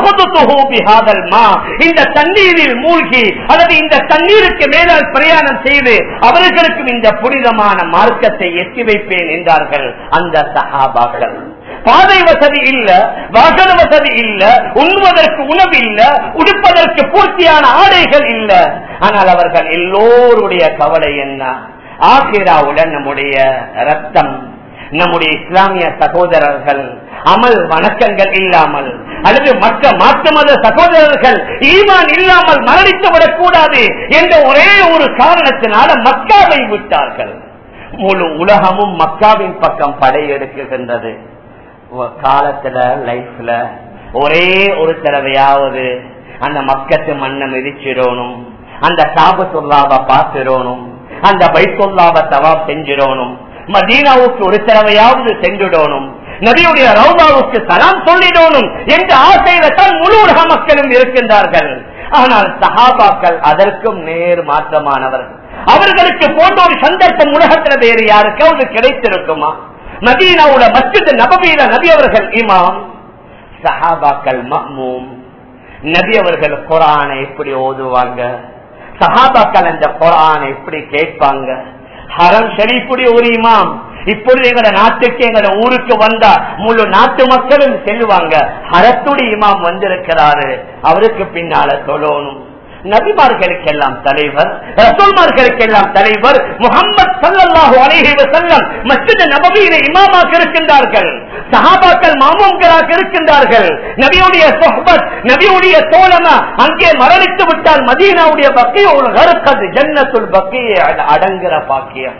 இந்த தண்ணீரில் மூழ்கி அல்லது இந்த தண்ணீருக்கு மேலால் பிரயாணம் செய்து அவர்களுக்கும் இந்த புனிதமான மார்க்கத்தை எட்டி வைப்பேன் என்றார்கள் அந்த சஹாபாக்கள். பாதை வசதி இல்ல, வாகன வசதி இல்ல, உண்ணுவதற்கு உணவு இல்ல, உடுப்பதற்கு பூர்த்தியான ஆடைகள் இல்ல. ஆனால் அவர்கள் எல்லோருடைய கவலை என்ன? ஆகிராவுடன் நம்முடைய ரத்தம், நம்முடைய இஸ்லாமிய சகோதரர்கள் அமல் வணக்கங்கள் இல்லாமல் அல்லது மற்ற மாற்று மத சகோதரர்கள் ஈமான் இல்லாமல் மரணித்து விடக்கூடாது என்ற ஒரே ஒரு காரணத்தினால மக்காவை விட்டார்கள். முழு உலகமும் மக்காவின் பக்கம் படையெடுக்கின்றது. காலத்துல லைஃப்ல ஒரே ஒரு தடவையாவது அந்த மக்கத்து மண்ணை மிதிச்சிடணும், அந்த காபத்துல்லாவை பார்த்திடணும், அந்த பைத்துல்லாவை தவாப் செஞ்சிடணும், மதீனாவுக்கு ஒரு தடவையாவது சென்றுடணும், நபியுடைய ரவுதாவுக்கு சலாம் சொல்லிடணும் என்ற ஆசையில தான் முழு உலக மக்களும் இருக்கின்றார்கள். ஆனால் சஹாபாக்கள் அதற்கும் நேர் மாற்றமானவர்கள். அவர்களுக்கு போன்ற ஒரு சந்தர்ப்பம் உலகத்தில் வேறு யாருக்காவது கிடைத்திருக்குமா? மதீனாவுல மஸ்ஜித் நபவியில நபி அவர்கள் இமாம், சஹாபாக்கள் மஅ்மூம். நபி அவர்கள் குர்ஆனை எப்படி ஓதுவாங்க, சஹாபாக்கள் அந்த குர்ஆனை எப்படி கேட்பாங்க. ஹரம் ஷரீஃபுடைய ஒரு இமாம் இப்பொழுது எங்களோட நாட்டுக்கு எங்களோட ஊருக்கு வந்தா முழு நாட்டு மக்களும் செல்வாங்க. ஹரத்துடைய இமாம் வந்திருக்கிறாரு, அவருக்கு பின்னால சொல்லணும். நபிமார்களுக்கெல்லாம் தலைவர், ரசூல்மார்களுக்கெல்லாம் தலைவர் முஹம்மது ஸல்லல்லாஹு அலைஹி வஸல்லம் மஸ்ஜித் நபவியில இமாமாக இருக்கின்றார்கள். சஹாபாக்கள் மாமூம்களாக இருக்கின்றார்கள். நபியுடைய சொஹ்பத், நபியுடைய தோழமை அங்கே மரணித்து விட்டால் மதீனாவுடைய பக்கியுல் கர்கத் ஜன்னத்துல் பக்கிய அடங்குற பாக்கியம்.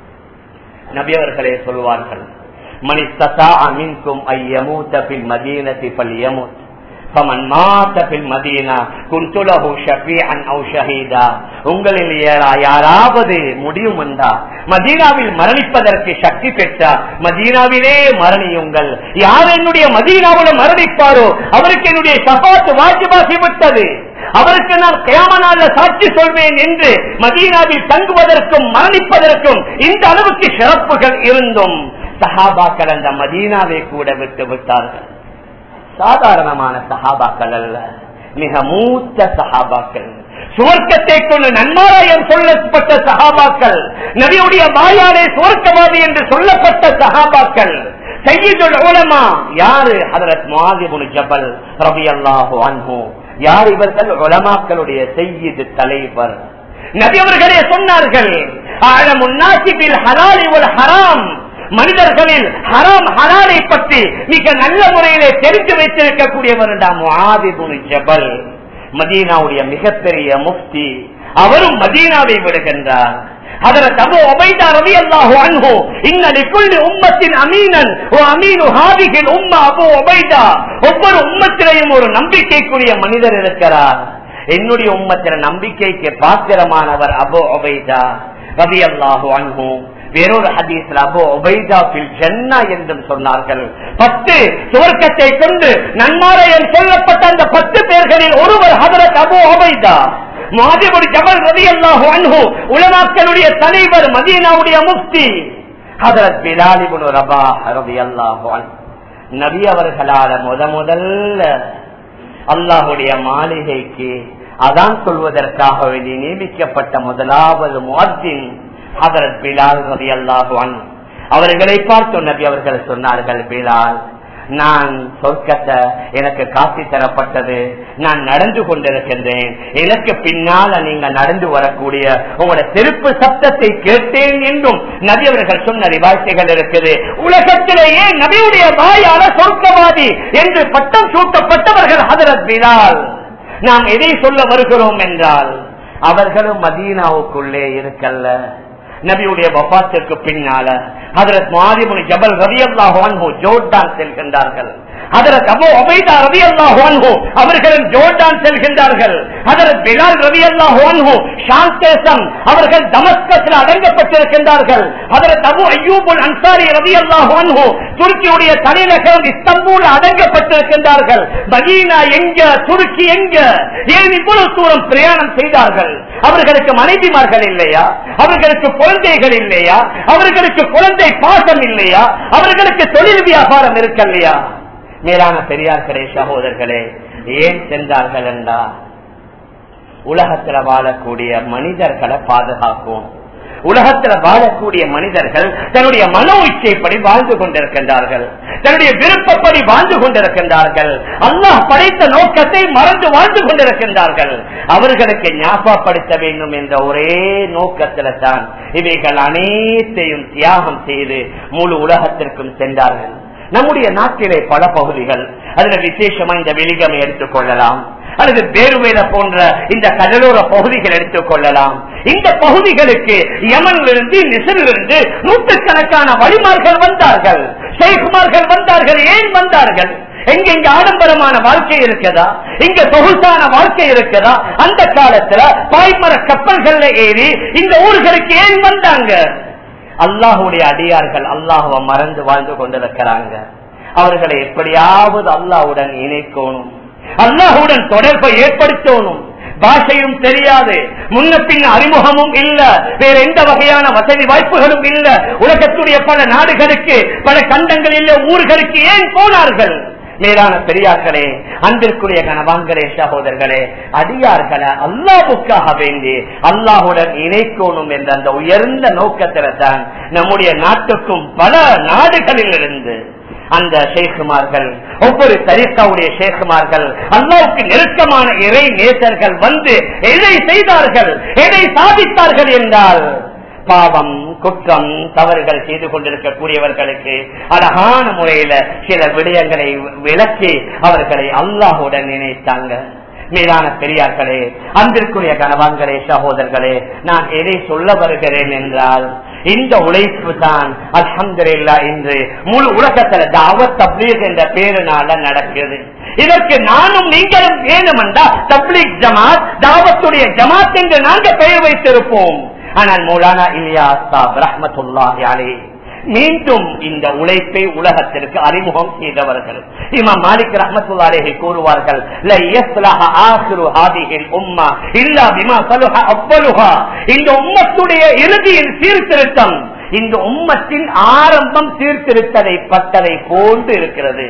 நபி அவர்களே சொல்வார்கள், மன் இஸ்ததா மின்கும் ஐ யமூத ஃபில் மதீனத்தி ஃபல்யமுத் ஃபமன் மாத ஃபில் மதீனா குன்து லஹு ஷஃபீஅன் அவ் ஷஹீதா. உங்களில் யாராவது முடியும் என்றா மதீனாவில் மரணிப்பதற்கு சக்தி பெற்றா மதீனாவிலே மரணியுங்கள். யார் என்னுடைய மதீனாவில் மரணிப்பாரோ அவருக்கு என்னுடைய ஷஃபாத் வாஜிபாகி விட்டது, அவருக்கு நான் கியாம நாள்ல சாட்சி சொல்வேன் என்று மதீனாவில் தங்குவதற்கும் மரணிப்பதற்கும் இந்த அளவுக்கு சிறப்புகள் இருந்தும் சஹாபாக்கள் அந்த மதீனாவை கூட விட்டு விட்டார்கள். சாதாரணமான சஹாபாக்கள் அல்ல, மிக மூத்த சஹாபாக்கள், சுவர்க்கத்தை கொண்டு நன்மாராயம் சொல்லப்பட்ட சஹாபாக்கள், நபியுடைய வாயாலே சுவர்க்கவாதி என்று சொல்லப்பட்ட சஹாபாக்கள், சய்யிதுல் உலமா யாரு? ஹதரத் முஆத் இப்னு ஜபல் ரலியல்லாஹு அன்ஹு. யார் இவர்கள்? உலமாக்களுடைய சய்யிது தலைவர். நபி அவர்களே சொன்னார்கள், அலமுன் நாஸி பில் ஹலாலி வல் ஹராம், மனிதர்களில் ஹராம் ஹலாலை பற்றி மிக நல்ல முறையிலே தெரிந்து வைத்திருக்கக்கூடியவர் முஆத் இப்னு ஜபல், மதீனாவுடைய மிகப்பெரிய முஃப்தி. அவரும் மதீனாவை விடுகின்றார். ஹதரத் அபூ உபைதா ரலியல்லாஹு அன்ஹு, இன்ன லிகுல்லி உம்மத்தின் அமீனன் வ அமீனு ஹாதிஹில் உம்ம அபூ உபைதா. ஒவ்வொரு உம்மத்திலேயும் ஒரு நம்பிக்கைக்குரிய மனிதர் இருக்கிறார். என்னுடைய உம்மத்தில நம்பிக்கைக்கு பாத்திரமானவர் அபூ உபைதா ரலியல்லாஹு அன்ஹு. வேறொரு ஹதீஸ்ல அபூ உபைதா ஃபில் ஜன்னah என்றும் சொன்னார்கள். பத்து சுவர்க்கத்தை கொண்டு நன்மாராயம் சொல்லப்பட்ட அந்த பத்து பேர்களில் ஒருவர் ஹதரத் Abu Ubaida Muadh ibn Jabal ரலியல்லாஹு அன்ஹு, உலமாக்களுடைய தலைவர், மதீனாவுடைய முஃப்தி. ஹதரத் பிலால் இப்னு ரபாஹ் ரலியல்லாஹு அன்ஹு, நபி அவர்களால் முத முதல்ல அல்லாஹ்வுடைய மாளிகைக்கு அதான் சொல்வதற்காக வேண்டி நியமிக்கப்பட்ட முதலாவது முஅத்தின் ஹதரத் பிலால் ரலியல்லாஹு அன்ஹு. அவர்களை பார்த்து நபி அவர்கள் சொன்னார்கள், பிலால், நான் சொர்க்கத்தை எனக்கு காட்டி தரப்பட்டது, நான் நடந்து கொண்டிருக்கின்றேன், எனக்கு பின்னால நீங்க நடந்து வரக்கூடிய உங்களோட செருப்பு சப்தத்தை கேட்டேன் என்றும் நபி அவர்கள் சொன்ன ரிவாய்கள் இருக்குது. உலகத்திலேயே நபியுடைய வாயால சொர்க்கவாதி என்று பட்டம் சூட்டப்பட்டவர்கள் ஹதரத் பிலால். நாம் எதை சொல்ல வருகிறோம் என்றால், அவர்களும் மதீனாவுக்குள்ளே இருக்கல்ல, நபியுடைய வஃபாத்திற்கு பின்னால ஹதரத் முஆத் இப்னு ஜபல் ரலியல்லாஹு அன்ஹு ஜோர்டான் செல்கின்றார்கள். ஹதரத் அபூ உபைதா ரலியல்லாஹு அன்ஹு அவர்களும் ஜோர்டான் செல்கின்றார்கள். ஹதரத் பிலால் ரலியல்லாஹு அன்ஹு ஷாம் தேசம் அவர்கள் தமஸ்கஸில் அடங்கப்பட்டிருக்கின்றார்கள். ஹதரத் அபூ அய்யூபுல் அன்சாரி ரலியல்லாஹு அன்ஹு துருக்கியுடைய தலைநகரம் இஸ்தாம்பூல் அடங்கப்பட்டிருக்கின்றார்கள். மதீனா எங்க, துருக்கி எங்க? ஏன் இவ்வளவு தூரம் பிரயாணம் செய்தார்கள்? அவர்களுக்கு மனைவிமார்கள் இல்லையா? அவர்களுக்கு குழந்தைகள் இல்லையா? அவர்களுக்கு குழந்தை பாசம் இல்லையா? அவர்களுக்கு தொழில் வியாபாரம் இருக்கலையா? மேலான பெரியார்களே, சகோதரர்களே, ஏன் சென்றார்கள் என்றா, உலகத்தில் வாழக்கூடிய மனிதர்களை பாதுகாக்கும். உலகத்தில் வாழக்கூடிய மனிதர்கள் தன்னுடைய மனோ இச்சைப்படி வாழ்ந்து கொண்டிருக்கின்றார்கள், தன்னுடைய விருப்பப்படி வாழ்ந்து கொண்டிருக்கின்றார்கள், அல்லாஹ் படைத்த நோக்கத்தை மறந்து வாழ்ந்து கொண்டிருக்கின்றார்கள். அவர்களுக்கு ஞாபகப்படுத்த வேண்டும் என்ற ஒரே நோக்கத்தில் தான் இவைகள் அனைத்தையும் தியாகம் செய்து முழு உலகத்திற்கும் சென்றார்கள். நம்முடைய நாட்டிலே பல பகுதிகள், அதுல விசேஷமா இந்த வெளிகமை எடுத்துக் கொள்ளலாம், அல்லது பேருவேல போன்ற இந்த கடலோர பகுதிகள் எடுத்துக் கொள்ளலாம். இந்த பகுதிகளுக்கு யமனிலிருந்து, மிஸ்ரிலிருந்து நூற்றுக்கணக்கான வழிமார்கள் வந்தார்கள், ஷேகுமார்கள் வந்தார்கள். ஏன் வந்தார்கள்? எங்க இங்க ஆடம்பரமான வாழ்க்கை இருக்கிறதா? இங்க சொகுசான வாழ்க்கை இருக்கிறதா? அந்த காலத்துல பாய்மர கப்பல்கள்ல ஏறி இந்த ஊர்களுக்கு ஏன் வந்தாங்க? அல்லாஹுடைய அடியார்கள் அல்லாஹுவை மறந்து வாழ்ந்து கொண்டிருக்கிறாங்க. அவர்களை எப்படியாவது அல்லாஹுடன் இணைக்கணும், அல்லாஹுடன் தொடர்பை ஏற்படுத்தணும். பாஷையும் தெரியாது, முன்ன பின் அறிமுகமும் இல்ல, வேற எந்த வகையான வசதி வாய்ப்புகளும் இல்ல. உலகத்துடைய பல நாடுகளுக்கு, பல கண்டங்களில் ஊர்களுக்கு ஏன் போனார்கள்? மேலான பெரியார்களே, அன்பிற்குரிய கணவான்களே, சகோதரர்களே, அடியார்களை அல்லாஹ்வுக்காக வேண்டி அல்லாஹுடன் இணைக்கணும் என்ற அந்த உயர்ந்த நோக்கத்தில தான் நம்முடைய நாட்டுக்கும் பல நாடுகளில் இருந்து அந்த ஷேகுமார்கள், ஒவ்வொரு தரீக்காவுடைய ஷேகுமார்கள், அல்லாஹ்வுக்கு நெருக்கமான இறை நேசர்கள் வந்து எதை செய்தார்கள், எதை சாதித்தார்கள் என்றால், பாவம், குற்றம், தவறுகள் செய்து கொண்டிருக்கக்கூடியவர்களுக்கு அழகான முறையில சில விடயங்களை விளக்கி அவர்களை அல்லாஹுடன் நினைத்தாங்க. மேலான பெரியார்களே, அன்பிற்குரிய கணவான்களே, சகோதரர்களே, நான் எதை சொல்ல வருகிறேன் என்றால், இந்த உழைப்பு தான் அல்ஹம்துலில்லாஹ் இன்று முழு உலகத்துல தாவத் தப்லீக் என்ற பேருனால நடக்குது. இதற்கு நானும் நீங்களும் வேணுமென்றா தப்லீக் ஜமாத், தாவத்துடைய ஜமாத் என்று நாங்கள் பெயர் வைத்திருப்போம். ஆனால் மௌலானா இலியாஸ் சாப் ரஹ்மத்துல்லாஹி அலைஹி மீண்டும் இந்த உழைப்பை உலகத்திற்கு அறிமுகம் செய்தவர்கள். இமாம் மாலிக் ரஹ்மத்துல்லாஹி அலைஹி கூறுவார்கள், லா யஸ்லஹ ஆகிரு ஹாதிஹில் உம்மா இல்லா பிமா ஸலஹ அவ்வலுஹா. இந்த உம்மத்துடைய இறுதியின் சீர்திருத்தம் இந்த உம்மத்தின் ஆரம்பம் சீர்திருத்ததை பட்டதை போன்று இருக்கிறது.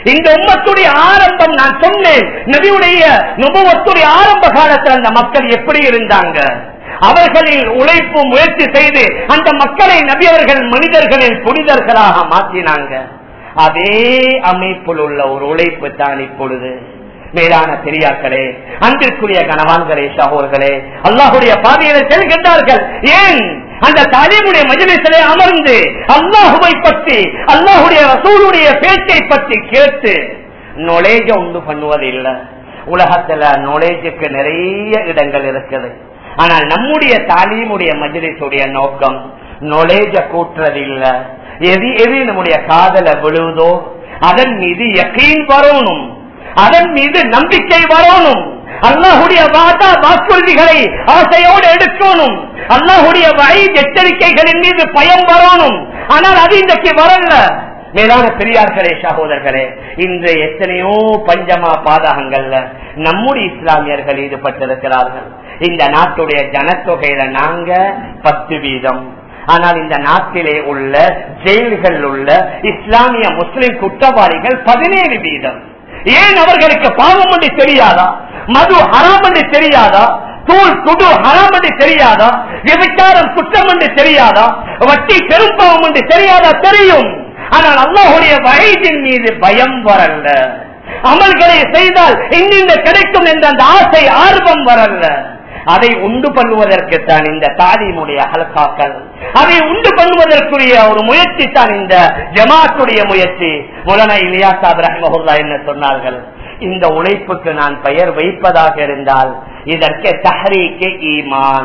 இந்த உம்மத்துடைய ஆரம்பம் நான் சொன்னேன். நபியுடைய நுபுவத்துடைய ஆரம்ப காலத்தில் அந்த மக்கள் எப்படி இருந்தாங்க? அவர்களில் உழைப்பு முயற்சி செய்து அந்த மக்களை நபி அவர்கள் மனிதர்களில் புனிதர்களாக மாற்றினாங்க. அதே அமைப்பில் உள்ள ஒரு உழைப்பு தான் இப்பொழுது. மேலான பெரியார்களே, அன்பிற்குரிய கணவான்களே, சகோதரர்களே, அல்லாஹுடைய பாதையில செல்கின்றார்கள். ஏன்? அந்த தாலீமுடைய மஜ்லிஸிலே அமர்ந்து அல்லாஹுவை பற்றி, அல்லாஹுடைய ரசூலுடைய பேச்சை பற்றி கேட்டு நொலேஜ உண்டு பண்ணுவதில்லை. உலகத்துல நொலேஜுக்கு நிறைய இடங்கள் இருக்குது. ஆனால் நம்முடைய தாலீமுடைய மஜ்லிஸுடைய நோக்கம் நொலேஜ கூட்டுறதில்லை. எது எது நம்முடைய காதல விழுவதோ அதன் மீது யகீன் வரணும், அதன் மீது நம்பிக்கை வரணும். அல்லாஹுடைய வாதா வாக்குறுதிகளை ஆசையோடு எடுக்கணும். அல்லாஹுடைய வயது எச்சரிக்கைகளின் மீது பயம் வரணும். ஆனால் அது இன்றைக்கு வரல. மேலான பெரியார்களே, சகோதரர்களே, இன்று எத்தனையோ பஞ்சமா பாதகங்கள்ல நம்முடைய இஸ்லாமியர்கள் ஈடுபட்டிருக்கிறார்கள். இந்த நாட்டுடைய ஜனத்தொகையில நாங்க பத்து வீதம். ஆனால் இந்த நாட்டிலே உள்ள ஜெயில்கள் உள்ள இஸ்லாமிய முஸ்லிம் குற்றவாளிகள் பதினேழு வீதம். ஏன்? அவர்களுக்கு பாவம் என்று தெரியாதா? மது ஹராம் என்று தெரியாதா? தூள் துடு ஹராம் என்று தெரியாதா? விபச்சாரம் குற்றம் என்று தெரியாதா? வட்டி பெரும்பாவம் என்று தெரியாதா? தெரியும். ஆனால் அல்லாஹுடைய வயதின் மீது பயம் வரல. அமல்களை செய்தால் இன்னும் கிடைக்கும் என்ற அந்த ஆசை ஆர்வம் வரல. அதை உண்டு பண்ணுவதற்கு தான் இந்த தாலீமுடைய ஹல்காக்கள், அதை உண்டு பண்ணுவதற்குரிய ஒரு முயற்சி தான் இந்த ஜமாத்துடைய முயற்சி. மௌலானா இலியாஸ் சாஹிப் ரஹ்மத்துல்லாஹி என்ன சொன்னார்கள்? இந்த உழைப்புக்கு நான் பெயர் வைப்பதாக இருந்தால் இதற்கு தஹ்ரீக் ஈமான்,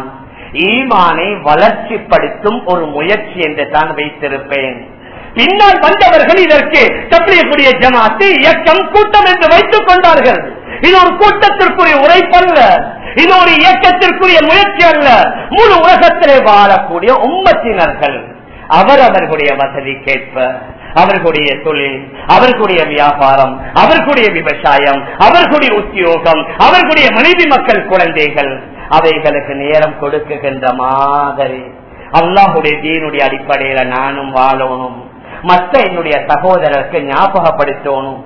ஈமானை வளர்ச்சிப்படுத்தும் ஒரு முயற்சி என்று தான் வைத்திருப்பேன். பின்னால் வந்தவர்கள் இதற்கு தப்லீகுடைய ஜமாத்து இயக்கம் கூட்டம் என்று வைத்துக் கொண்டார்கள். இது ஒரு கூட்டத்திற்குரிய உழைப்பல்ல, இது ஒரு இயக்கத்திற்குரிய முயற்சி அல்ல. முழு உலகத்திலே வாழக்கூடிய உம்மத்தினர்கள் அவரவர்களுடைய வசதிக்கேற்ப அவர்களுடைய தொழில், அவர்களுடைய வியாபாரம், அவர்களுடைய விவசாயம், அவர்களுடைய உத்தியோகம், அவர்களுடைய மனைவி மக்கள் குழந்தைகள், அவைகளுக்கு நேரம் கொடுக்குகின்ற மாதிரி அல்லாஹுடைய தீனுடைய அடிப்படையில நானும் வாழணும். மற்ற என்னுடைய சகோதரருக்கு ஞாபகப்படுத்தணும்.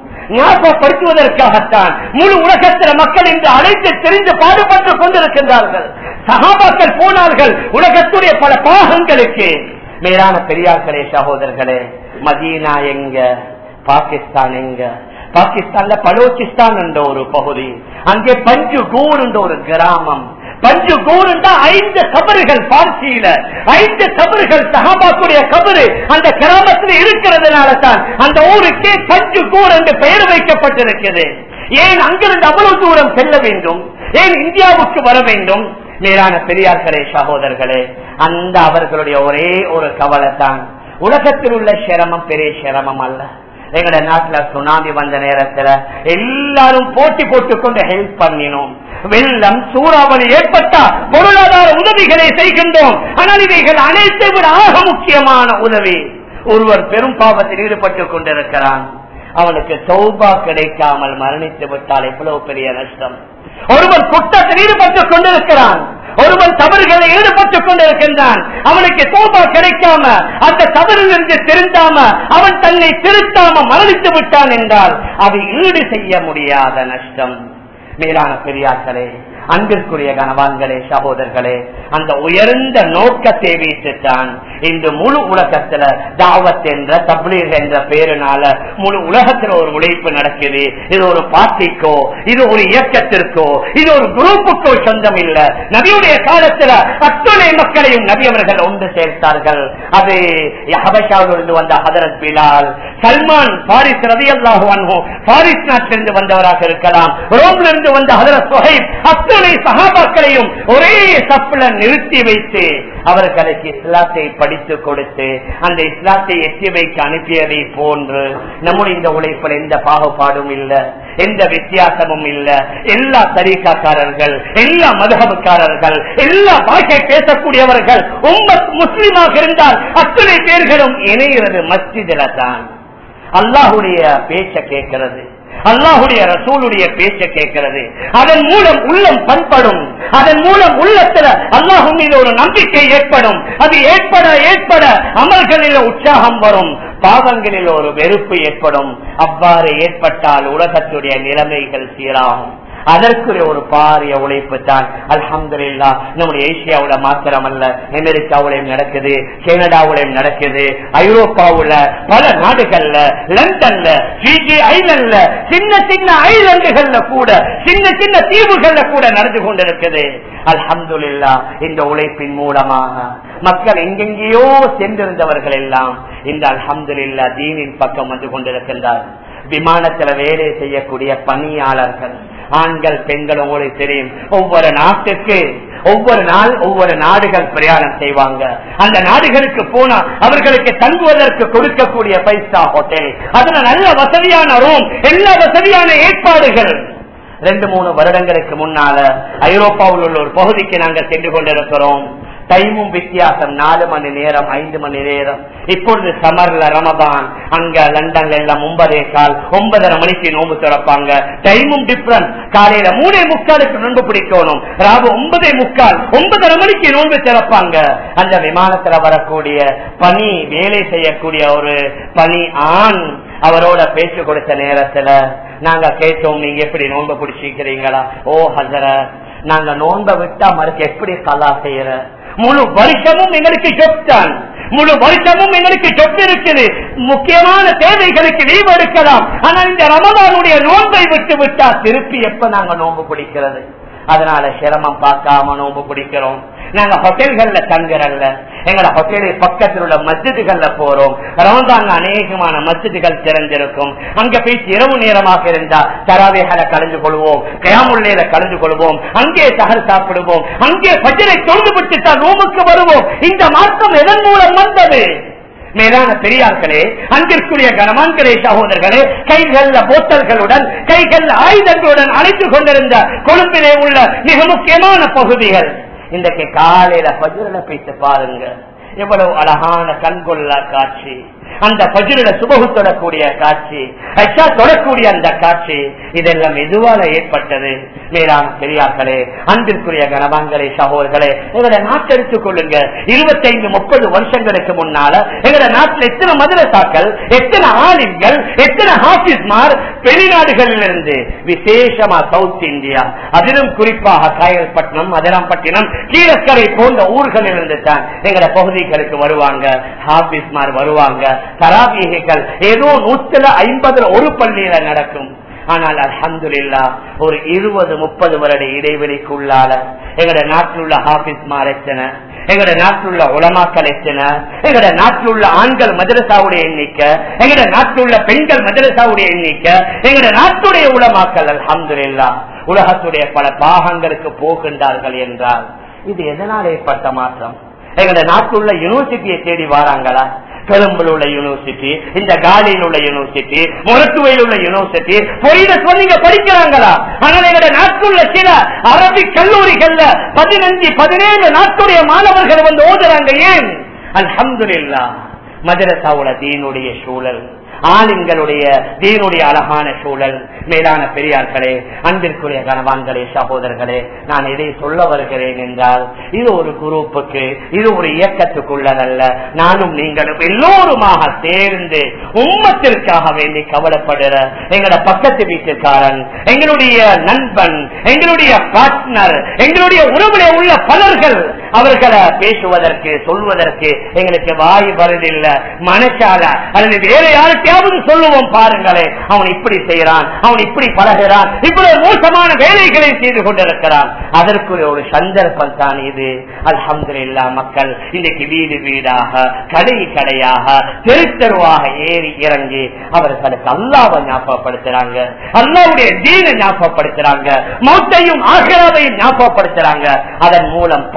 ஞாபகப்படுத்துவதற்காகத்தான் முழு உலகத்தில் மக்கள் இன்று அழைத்து தெரிந்து பாடுபட்டுக் கொண்டிருக்கின்றார்கள். சஹாபாக்கள் போனார்கள் உலகத்துடைய பல பாகங்களுக்கு. மேலான பெரியார்களே, சகோதரர்களே, மதீனா எங்க, பாகிஸ்தான் எங்க? பாகிஸ்தான்ல பலோச்சிஸ்தான் என்ற ஒரு பகுதி, அங்கே பஞ்சுகூர் என்ற ஒரு கிராமம். பஞ்சுகூர் ஐந்து கபறுகள், பார்சியில ஐந்து கபறுகள் சஹாபாக்குடைய கபறு அந்த கிராமத்தில் இருக்கிறதுனால தான் அந்த ஊருக்கே பஞ்சுகூர் என்று பெயர் வைக்கப்பட்டிருக்கிறது. ஏன் அங்கிருந்து அவ்வளவு தூரம் செல்ல வேண்டும்? ஏன் இந்தியாவுக்கு வர வேண்டும்? மேலான பெரியார்களே, சகோதரர்களே, அந்த அவர்களுடைய ஒரே ஒரு கவலை தான், உலகத்தில் உள்ள சிரமம் பெரிய சிரமம் அல்ல. எங்கட நாட்டுல சுனாமி வந்த நேரத்துல எல்லாரும் போட்டி போட்டுக்கொண்டு ஹெல்ப் பண்ணினோம். வெள்ளம் சூறாவளி ஏற்பட்டா பொருளாதார உதவிகளை செய்கின்றோம். ஆனால் இவைகள் அனைத்தை விட ஆக முக்கியமான உதவி, ஒருவர் பெரும் பாவத்தில் ஈடுபட்டுக் கொண்டிருக்கிறான், அவனுக்கு தௌபா கிடைக்காமல் மரணித்து விட்டால் எவ்வளவு பெரிய நஷ்டம். ஒருவன் குற்றத்தில் ஈடுபட்டுக் கொண்டிருக்கிறான், ஒருவன் தவறுகளை ஈடுபட்டுக் கொண்டிருக்கின்றான், அவனுக்கு தௌபா கிடைக்காம அந்த தவறிலிருந்து திருந்தாம அவன் தன்னை திருத்தாம மரணித்து விட்டான் என்றால் அது ஈடு செய்ய முடியாத நஷ்டம். மேலான பெரியார்களே, அன்பிற்குரிய கணவான்களே, சகோதரர்களே, அந்த உயர்ந்த நோக்கத்தை வைத்துத்தான் இந்த முழு உலகத்துல தாவத் என்ற தப்லீக் என்ற பேருனால முழு உலகத்துல ஒரு உழைப்பு நடக்குது. இது ஒரு பார்ட்டிக்கோ, இது ஒரு இயக்கத்திற்கோ, இது ஒரு குரூப்புக்கோ சொந்தம் இல்ல. நபியுடைய காலத்துல அத்துணை மக்களையும் நபி அவர்கள் ஒன்று சேர்த்தார்கள். அது ஹபஷாவிலிருந்து வந்த ஹதரத் பிலால், சல்மான் பாரிஸ் ரலியல்லாஹு அன்ஹு பாரிஸ் நாட்டிலிருந்து வந்தவராக இருக்கலாம், ரோம்ல இருந்து வந்த ஹதரத் சுஹைப், அத்தனை சஹாபாக்களையும் ஒரே சப்ல நிறுத்தி வைத்து அவர்களுக்கு இஸ்லாத்தை படித்து கொடுத்து அந்த இஸ்லாத்தை எட்டி வைக்க அனுப்பியதை போன்று நம்முடைய இந்த உழைப்பில் எந்த பாகுபாடும் இல்ல, எந்த வித்தியாசமும் இல்ல. எல்லா தரீகாக்காரர்கள், எல்லா மதுஹபுக்காரர்கள், எல்லா பாஷை பேசக்கூடியவர்கள் உம்மத் முஸ்லிமாக இருந்தால் அத்தனை பேர்களும் இணைகிறது மஸ்ஜிதில தான். அல்லாஹுடைய பேச்ச கேட்கிறது, அல்லாஹுடைய ரசூலுடைய பேச்சை கேட்கிறது. அதன் மூலம் உள்ளம் பண்படும். அதன் மூலம் உள்ளத்துல அல்லாஹ் மீது ஒரு நம்பிக்கை ஏற்படும். அது ஏற்பட ஏற்பட அமல்களில் உற்சாகம் வரும், பாவங்களில் ஒரு வெறுப்பு ஏற்படும். அவ்வாறு ஏற்பட்டால் உலகத்துடைய நிலைமைகள் சீராகும். அதற்குரிய ஒரு பாரிய உழைப்பு தான் அல்ஹம்துலில்லாஹ் நம்முடைய ஏசியாவுல மாத்திரமல்ல, அமெரிக்காவுலயும் நடக்குது, கனடாவுலயும் நடக்குது, ஐரோப்பாவுல பல நாடுகள்ல, லண்டன்ல, பிஜி ஐலண்ட்ல, சின்ன சின்ன ஐலண்டுகள்ல கூட, சின்ன சின்ன தீவுகள்ல கூட நடந்து கொண்டிருக்குது. அல்ஹம்துலில்லாஹ் இந்த உழைப்பின் மூலமாக மக்கள் எங்கெங்கேயோ சென்றிருந்தவர்கள் எல்லாம் இந்த அல்ஹம்துலில்லாஹ் தீனின் பக்கம் வந்து கொண்டிருக்கின்றார். விமானத்துல வேலை செய்யக்கூடிய பணியாளர்கள், ஆண்கள் பெண்கள், உங்களுக்கு தெரியும், ஒவ்வொரு நாட்டுக்கு ஒவ்வொரு நாள் ஒவ்வொரு நாடுகள் பிரயாணம் செய்வாங்க. அந்த நாடுகளுக்கு போனா அவர்களுக்கு தங்குவதற்கு கொடுக்கக்கூடிய பைசா ஹோட்டல், அதுல நல்ல வசதியான ரூம், எல்லா வசதியான ஏற்பாடுகள். ரெண்டு மூணு வருடங்களுக்கு முன்னால ஐரோப்பாவில் உள்ள ஒரு பகுதிக்கு நாங்கள் சென்று கொண்டிருக்கிறோம். டைமும் வித்தியாசம், நாலு மணி நேரம் ஐந்து மணி நேரம். இப்பொழுது சமர்ல ரமதான், அங்க லண்டன்ல எல்லாம் ஒன்பதே கால் ஒன்பதரை மணிக்கு நோம்பு திறப்பாங்க. டைமும் டிஃபரன்ஸ். காலையில மூணே முக்காலுக்கு நோன்பு பிடிக்கணும், ராவு ஒன்பதே முக்கால் ஒன்பதரை மணிக்கு நோன்பு திறப்பாங்க. அந்த விமானத்துல வரக்கூடிய பணி வேலை செய்யக்கூடிய ஒரு பணி ஆண் அவரோட பேச்சு கொடுத்த நேரத்துல நாங்க கேட்டோம், நீங்க எப்படி நோன்பு பிடிச்சிக்கிறீங்களா? ஓ ஹஸரத், நாங்க நோன்பை விட்டா மறுக்க எப்படி கலா செய்யற? முழு வருஷமும் எங்களுக்கு ஜொப் தான், முழு வருஷமும் எங்களுக்கு ஜொப் இருக்குது. முக்கியமான தேவைகளுக்கு லீவ் எடுக்கலாம். ஆனா இந்த ரமதானுடைய நோன்பை விட்டு விட்டா திருப்பி எப்ப நாங்க நோன்பு பிடிக்கிறது? அதனால சிரமம் பார்க்காம நோன்பு பிடிக்கிறோம். நாங்க ஹோட்டல்கள்ல தங்குறல்ல, எங்களோட ஹோட்டலில் பக்கத்தில் உள்ள மஸ்ஜிதுகள்ல போறோம். ரமதான் அநேகமான மஸ்ஜிதுகள் திறந்திருக்கும். அங்க போய் இரவு நேரமாக இருந்தா தராவேகளை கலந்து கொள்வோம், கயாமுல்லையில கலந்து கொள்வோம், அங்கே சஹர் சாப்பிடுவோம், அங்கே ஃபஜ்ரை தொழுது விட்டு தான் நோம்புக்கு வருவோம். இந்த மாற்றம் எதன் மூலம் வந்தது? மேலான பெரியார்களே, அங்கிற்குரிய கனமான்களே, சகோதரர்களே, கைகள்ல போத்தல்களுடன் கைகள்ல ஆயுதங்களுடன் அழைத்து கொண்டிருந்த கொழும்பிலே உள்ள மிக முக்கியமான பகுதிகள் இன்றைக்கு காலையில ஃபஜ்ர்ல போயிட்டு பாருங்க, எவ்வளவு அழகான கண்கொள்ளா காட்சி. அந்த ஃபஜ்ர்ல சுபஹு தொடக்கூடிய காட்சி, ஐஷா தொடக்கூடிய அந்த காட்சி, இதெல்லாம் எதுவால ஏற்பட்டது? மேலான பெரியார்களே, அன்பிற்குரிய கனவான்களே, சகோதரர்களே, எங்களோட நாட்டை எடுத்துக் கொள்ளுங்க. இருபத்தி ஐந்து முப்பது வருஷங்களுக்கு முன்னால எங்களோட நாட்டில் எத்தனை மதரசாக்கள், எத்தனை ஆலிம்கள், எத்தனை ஹாஃபிஸ்மார் வெளிநாடுகளில் இருந்து, விசேஷமா சவுத் இந்தியா, அதிலும் குறிப்பாக காயல்பட்டினம், அதிராம்பட்டினம், கீழக்கரை போன்ற ஊர்களில் இருந்து தான் எங்களோட பகுதிகளுக்கு வருவாங்க. ஹாஃபிஸ்மார் வருவாங்க. தராபீகள் ஏதோ நூத்துல ஐம்பதுல ஒரு பள்ளியில நடக்கும். ஆனால் அல்ஹம்துலில்லாஹ் ஒரு இருபது முப்பது வருட இடைவெளிக்குள்ளால எங்களுடைய நாட்டில் உள்ள ஹாஃபிஸ்மார் எத்தனை, எங்களுடைய நாட்டில் உள்ள உலமாக்கள் எத்தனை, எங்களுடைய நாட்டில் உள்ள ஆண்கள் மதரசாவுடைய எண்ணிக்கை, எங்களுடைய நாட்டில் உள்ள பெண்கள் மதரசாவுடைய எண்ணிக்கை, எங்களுடைய நாட்டுடைய உலமாக்கள் அல்ஹம்துலில்லாஹ் உலகத்துடைய பல பாகங்களுக்கு போகின்றார்கள் என்றால் இது எதனால் ஏற்பட்ட மாற்றம்? எங்களுடைய நாட்டில் உள்ள யூனிவர்சிட்டியை தேடி வராங்களா? கொழும்பில் உள்ள யூனிவர்சிட்டி, இந்த காலியில் உள்ள யூனிவர்சிட்டி, மொரட்டுவையில் உள்ள யூனிவர்சிட்டி, பொறியியல் படிக்கிறாங்களா? ஆனால் எங்களுடைய நாட்டுள்ள சில அரபிக் கல்லூரிகள்ல பதினஞ்சு பதினேழு நாட்டுடைய மாணவர்கள் வந்து ஓதுறாங்க. ஏன்? அல்ஹம்துலில்லாஹ் மதரசாவுல தீனுடைய சூழல், ஆலிம்களுடைய தீனுடைய அழகான சூழல். மேலான பெரியார்களே, அன்பிற்குரிய கனவான்களே, சகோதரர்களே, நான் எதை சொல்ல வருகிறேன் என்றால், இது ஒரு குரூப்புக்கு, இது ஒரு இயக்கத்துக்குள்ளதல்ல. நானும் நீங்களும் எல்லோருமாக சேர்ந்து உம்மத்திற்காக வேண்டி கவலைப்படுற எங்களோட பக்கத்து வீட்டுக்காரன், எங்களுடைய நண்பன், எங்களுடைய பார்ட்னர், எங்களுடைய உறவுல உள்ள பலர்கள், அவர்களை பேசுவதற்கு சொல்வதற்கு எங்களுக்கு வாய் வருதில்லை. மனசால அல்லது வேற யாருக்கையாவது சொல்லுவோம், பாருங்களே அவன் இப்படி செய்யறான், அவன் இப்படி பழகிறான், இவ்வளவு மோசமான வேலைகளை செய்து கொண்டிருக்கிறான். அதற்குரிய ஒரு சந்தர்ப்பம் தான் இது. அல்ஹம்துலில்லாஹ் மக்கள் இன்றைக்கு வீடு வீடாக, கடை கடையாக, தெரு தெருவாக ஏறி இறங்கி அவர்களுக்கு அல்லாஹ்வை ஞாபகப்படுத்துறாங்க, அல்லாஹ்வுடைய தீனை ஞாபகப்படுத்துறாங்க, மௌத்தையும் ஆகிராவையும் ஞாபகப்படுத்துறாங்க. அதன் மூலம் பலர்கள்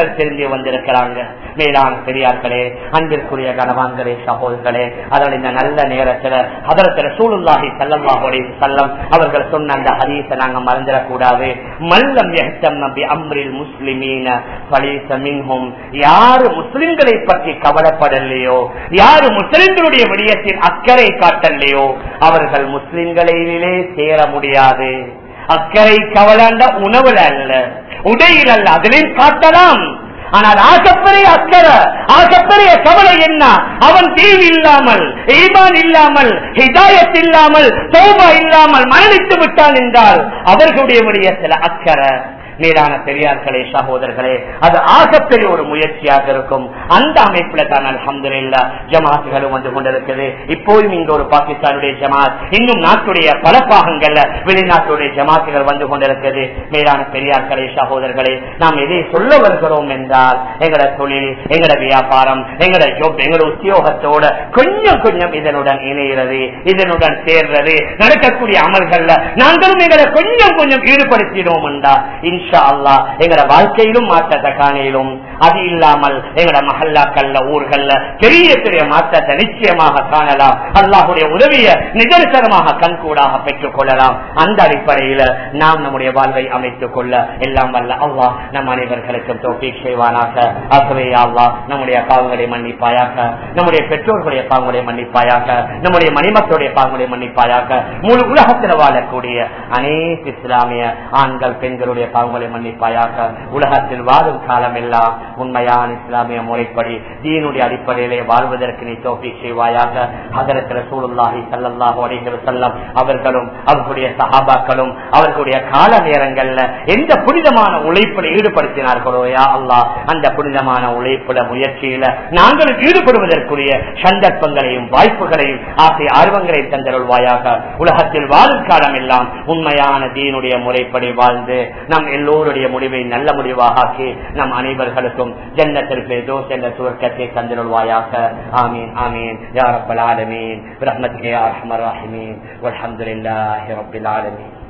சிலர் திரும்பி வந்திருக்கிறாங்க. மேலான பெரியார்களே, அன்பிற்குரிய கணவான்களே, சகோதரர்களே, அதனால் இந்த நல்ல நேரத்தில் ஹதரத் ரசூலுல்லாஹி ஸல்லல்லாஹு அலைஹி வஸல்லம் அவர்கள் சொன்ன அந்த ஹதீஸை நாங்க மறந்துடக்கூடாது. மல்லம் யஹ்தம் பி அம்ரில் முஸ்லிமீன ஃபலைஸ மின்ஹும். யாரு முஸ்லிம்களை பற்றி கவலைப்படலையோ, யாரு முஸ்லிம்களுடைய விடயத்தில் அக்கறை காட்டலையோ, அவர்கள் முஸ்லிம்களிலே சேர முடியாது. அக்கறை கவலாண்ட உணவுல அல்ல, உடையில் அல்ல, அதிலையும் காட்டலாம். ஆனால் ஆசப்பெரிய அக்கறை, ஆசப்பெரிய கவலை என்ன? அவன் தீவு இல்லாமல், ஈமான் இல்லாமல், ஹிதாயத் இல்லாமல், தௌபா இல்லாமல் மரணித்து விட்டான் என்றால் அவர்களுடைய விடயத்தில் அக்கறை. மேலான பெரியார்களே, சகோதரர்களே, அது ஆகப்பெரிய ஒரு முயற்சியாக இருக்கும். அந்த அமைப்புல தான் அல்ஹம்துலில்லாஹ் ஜமாத்துகளும் வந்து கொண்டிருக்குது. இப்போதும் இங்க ஒரு பாகிஸ்தானுடைய ஜமாத், இன்னும் நாட்டுடைய பல பாகங்கள்ல வெளிநாட்டுடைய ஜமாத்துகள் வந்து கொண்டிருக்கிறது. மேலான பெரியார்களே, சகோதரர்களே, நாம் எதை சொல்ல வருகிறோம் என்றால், எங்களோட தொழில், எங்களோட வியாபாரம், எங்களோட ஜோப், எங்களோட உத்தியோகத்தோட கொஞ்சம் கொஞ்சம் இதனுடன் இணைகிறது, இதனுடன் சேர்றது, நடக்கக்கூடிய அமல்கள்ல நாங்களும் எங்களை கொஞ்சம் கொஞ்சம் ஈடுபடுத்தினோம் என்றால் இன்ஷா அல்லாஹ் எங்களோட வாழ்க்கையிலும் மாற்றத்தை காணிலும். அது இல்லாமல் எங்களோட மஹல்லாக்கள்ல, ஊர்கள்ல பெரிய பெரிய மாற்றத்தை நிச்சயமாக காணலாம். அல்லாஹுடைய உதவியை நிதர்சனமாக கண்கூடாக பெற்றுக் கொள்ளலாம். அந்த அடிப்படையில நாம் நம்முடைய வாழ்வை அமைத்துக் கொள்ள எல்லாம் வல்ல அல்லாஹ் நம் அனைவர்களுக்கும் தௌஃபீக் செய்வானாக. ஆகவே அல்லாஹ் நம்முடைய பாவங்களை மன்னிப்பாயாக, நம்முடைய பெற்றோர்களுடைய பாவங்களை மன்னிப்பாயாக, நம்முடைய மணிமக்களுடைய பாவங்களை மன்னிப்பாயாக. முழு உலகத்தில் வாழக்கூடிய அனைத்து இஸ்லாமிய ஆண்கள் பெண்களுடைய பாவங்களை மன்னிப்பாயாக. உலகத்தில் வாழும் காலம் எல்லாம் உண்மையான இஸ்லாமிய முறைப்படி தீனுடைய அடிப்படையிலே வாழ்வதற்கு நீ தௌஃபீக் செய்வாயாக. ஹஜ்ரத் ரசூலுல்லாஹி ஸல்லல்லாஹு அலைஹி வஸல்லம் அவர்களும் அவர்களுடைய சஹாபாக்களும் அவர்களுடைய கால நேரங்கள்ல எந்த புனிதமான உழைப்பில் ஈடுபடுத்தினார்களோ யா அல்லாஹ், அந்த புனிதமான உழைப்புல முயற்சியில நாங்கள் ஈடுபடுவதற்குரிய சந்தர்ப்பங்களையும் வாய்ப்புகளையும் ஆசை ஆர்வங்களையும் தந்தருள்வாயாக. உலகத்தில் வாழும் காலம் எல்லாம் உண்மையான தீனுடைய முறைப்படி வாழ்ந்து நம் எல்லோருடைய முடிவை நல்ல முடிவாக ஆக்கி நம் அனைவர்களுக்கும் ஜன்னத்தில் ஃபிர்தௌஸ் என்ற சுவர்க்கத்தை தந்தருள்வாயாக. ஆமீன் ஆமீன் யா ரப்பல் ஆலமீன் பிரஹ்மத்திக யா அர்ஹமர் ராஹிமீன் வல்ஹம்துலில்லாஹி ரப்பில் ஆலமீன்.